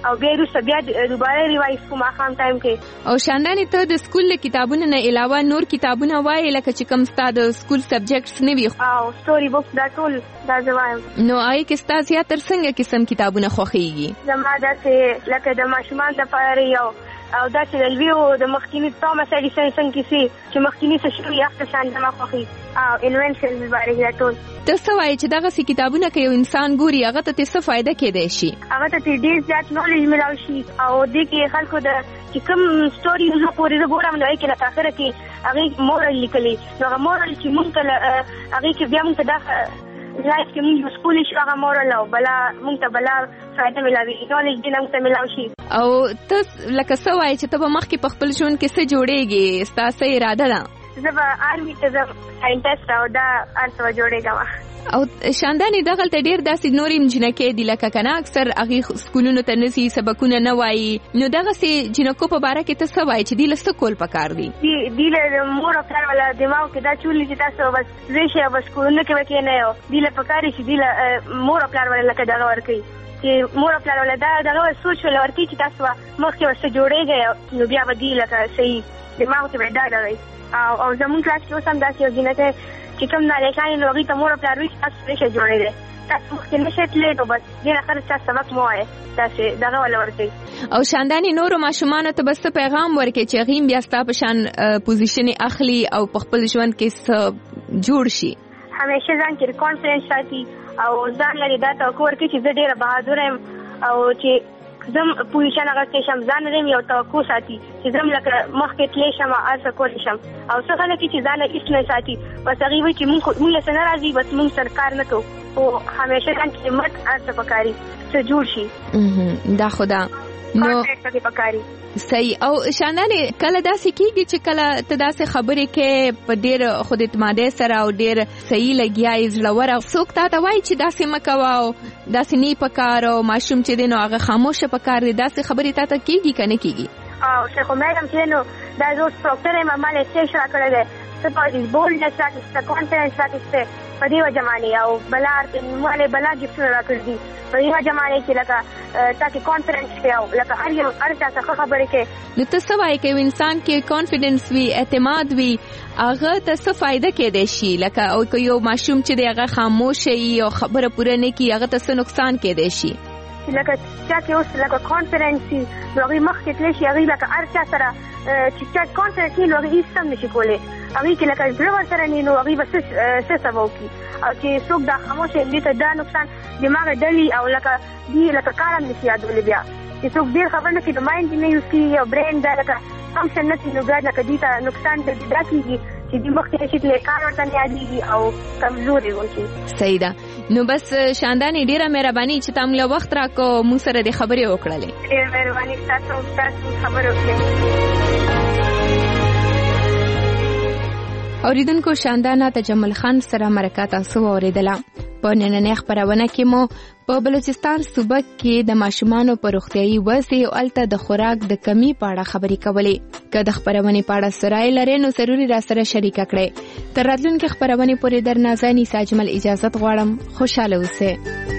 او بیا وروسته بیا دوباره ریوایز کوم ماښام ټایم کې. او شاندانې ته د سکول کتابونو نه علاوه نور کتابونه وایې لکه چې کوم ستا د سکول سبجیکټس نه وي؟ او سټوري بوکس دا ټول دا زه وایم. نو هغې کې ستا زیاتر څنګه قسم کتابونه خوښېږي؟ زما داسې لکه د ماشومانو دپاره یو او داسې د لویو د مخکیني توماس ایډیسن څنګه کیسې چې مخکیني څه شوي هغه شان زما خوښي او انوینشنز بارے دا ټول. ته څه وایې چې دغسې کتابونه که یو انسان ګوري هغه ته څه فایده کیدی شي؟ هغه ته ډېر زیات نالج میلاو شي او دې کې خلکو د چې کوم سټوري زه پورې زه ګورم نو هغې کې لکه اخره کې هغې مورل لیکلی نو هغه مورل چې مونږ ته هغې کې بیا مونږ ته دا لایف کې مونږ یوز کولی شو هغه مورل او بلا مونږ ته بلا فایده میلاوي نالج دې نه مونږ ته میلاو شي. او ته لکه څه وایې چې ته به مخکې په خپل ژوند کې څه جوړېږې ستا څه اراده ده؟ زه به آرمي ته ځم ساینټسټ او دا هر څه به جوړېږم. او شاندانې دغلته ډېر داسې نورې جنکۍ دي لکه که نه اکثر هغې سکولونو ته نه ځي سبقونه نه وایي نو دغسې جنکو په باره کې ته څه وایې چې دوی له څه کول پکار دي؟ دوی له مور او پلار والا دماغ کې دا چولي چې تاسو بس ځئ شئ او بس کورونه کې به کښېنئ او دوی له پکار یې چې دوی له مور او پلار والا لکه دغه ورکوي چې مور او پلار والا دغه سوچ والا ورکوي چې تاسو به مخکې به څه جوړېږئ نو بیا به دوی لکه صحیح دماغ کې به ډاډه وئ. او زمونږ کلاس کې اوس هم داسې یو جنکۍ چې کوم نالېکانې نو هغوی ته مور او پلار وایي چې تاسو نشئ جوړېدی تاسو مخکې نشئ تللی نو بس ډېر اخر چا سبق مه وایئ داسې دغه والا ورکوي. او شاندانې نورو ماشومانو ته به څه پیغام ورکړې چې هغوی بیا ستا په شان پوزیشن اخلي او په خپل ژوند کې څه جوړ شي؟ همیشه ځان کې کانفیډنس ساتي او ځان لري دا توقع ورکړي چې زه ډېره بهادره یم او چې زم پوزیشن اغستی شم ځان لرم یو توقع ساتي چې زم لکه مخکې تللی شم هر څه کولی شم. او څه خلک چې ځان هېڅ نه ساتي بس هغوی وایي چې مونږ له څه نه راځي بس مونږ سره کار نه کوو خو همیشه ځان کې همت هر څه پکاري څه جوړ شي. دا خو ده نو صحیح. او شاندانې کله داسې کېږي چې کله ته داسې خبرې کې په ډېر خود اعتمادۍ سره او ډېر صحیح لګیا یې زړور او څوک تا ته وایي چې داسې مه کوه او داسې نه پکار او ماشوم چې دی نو هغه خاموشه پکار دی داسې خبرې تا ته کېږي که نه کېږي؟ او شیخ عمر هم چې نو دا زه اوس ډاکټر یم ما له سټیج راکړی دی څه په بولډنس راکړسته کانفیډنس راکړسته په دې وجه باندې او بلا مالې بلا ګفټونه راکړي دي په دې وجه باندې چې لکه تا کې کانفیډنس وي او لکه هر چا څخه خبرې کوي. نو ته څه وایې که یو انسان کې کانفیډنس وي اعتماد وي هغه ته څه فایده کیدی شي لکه او که یو ماشوم چې دی هغه خاموشه وي او خبره پوره نه کړي هغه ته څه نقصان کیدی شي؟ لکه چا کې اوس لکه کانفیډنس وي نو هغوی مخکې تللی شي هغوی لکه هر چا سره چې چا کانفیډنس وي نو هغوی هېڅ هم نشي کولی هغوی کې لکه زړه ورسره نه نو هغوی به څه سبا وکړي او چې څوک دا خاموشه دوی ته دا نقصان دماغ ډلي او لکه دوی لکه کار هم نشي یادولی بیا چې څوک ډېر خبر نه کړي نو مایند نه یوز کړي او برین دا لکه فنکشن نه کړي نو بیا لکه دوی ته نقصان دا کېږي چې دوی مخکې نشي تللی کار ورته نه یادېږي او کمزوري وشي. صحیح ده. نو بس شاندانې ډېره مهرباني چې تا موږ له وخت راکړو موږ سره دې خبرې وکړلې. ډېره مهرباني ستاسو خبرې وکړې. اوریدونکو شاندانه تجمل خان سره مرکه تاسو اوریدله. په نننۍ خپرونه کې مو په بلوچستان صوبه کې د ماشومانو په روغتیايي وضع او الته د خوراک د کمی په اړه خبرې کولې. که د خپرونې په اړه سوال لرئ نو ضروري را سره شریک کړئ. تر راتلونکي خپرونې پورې درنه زه نیسا اجمل اجازه غواړم. خوشاله اوسئ.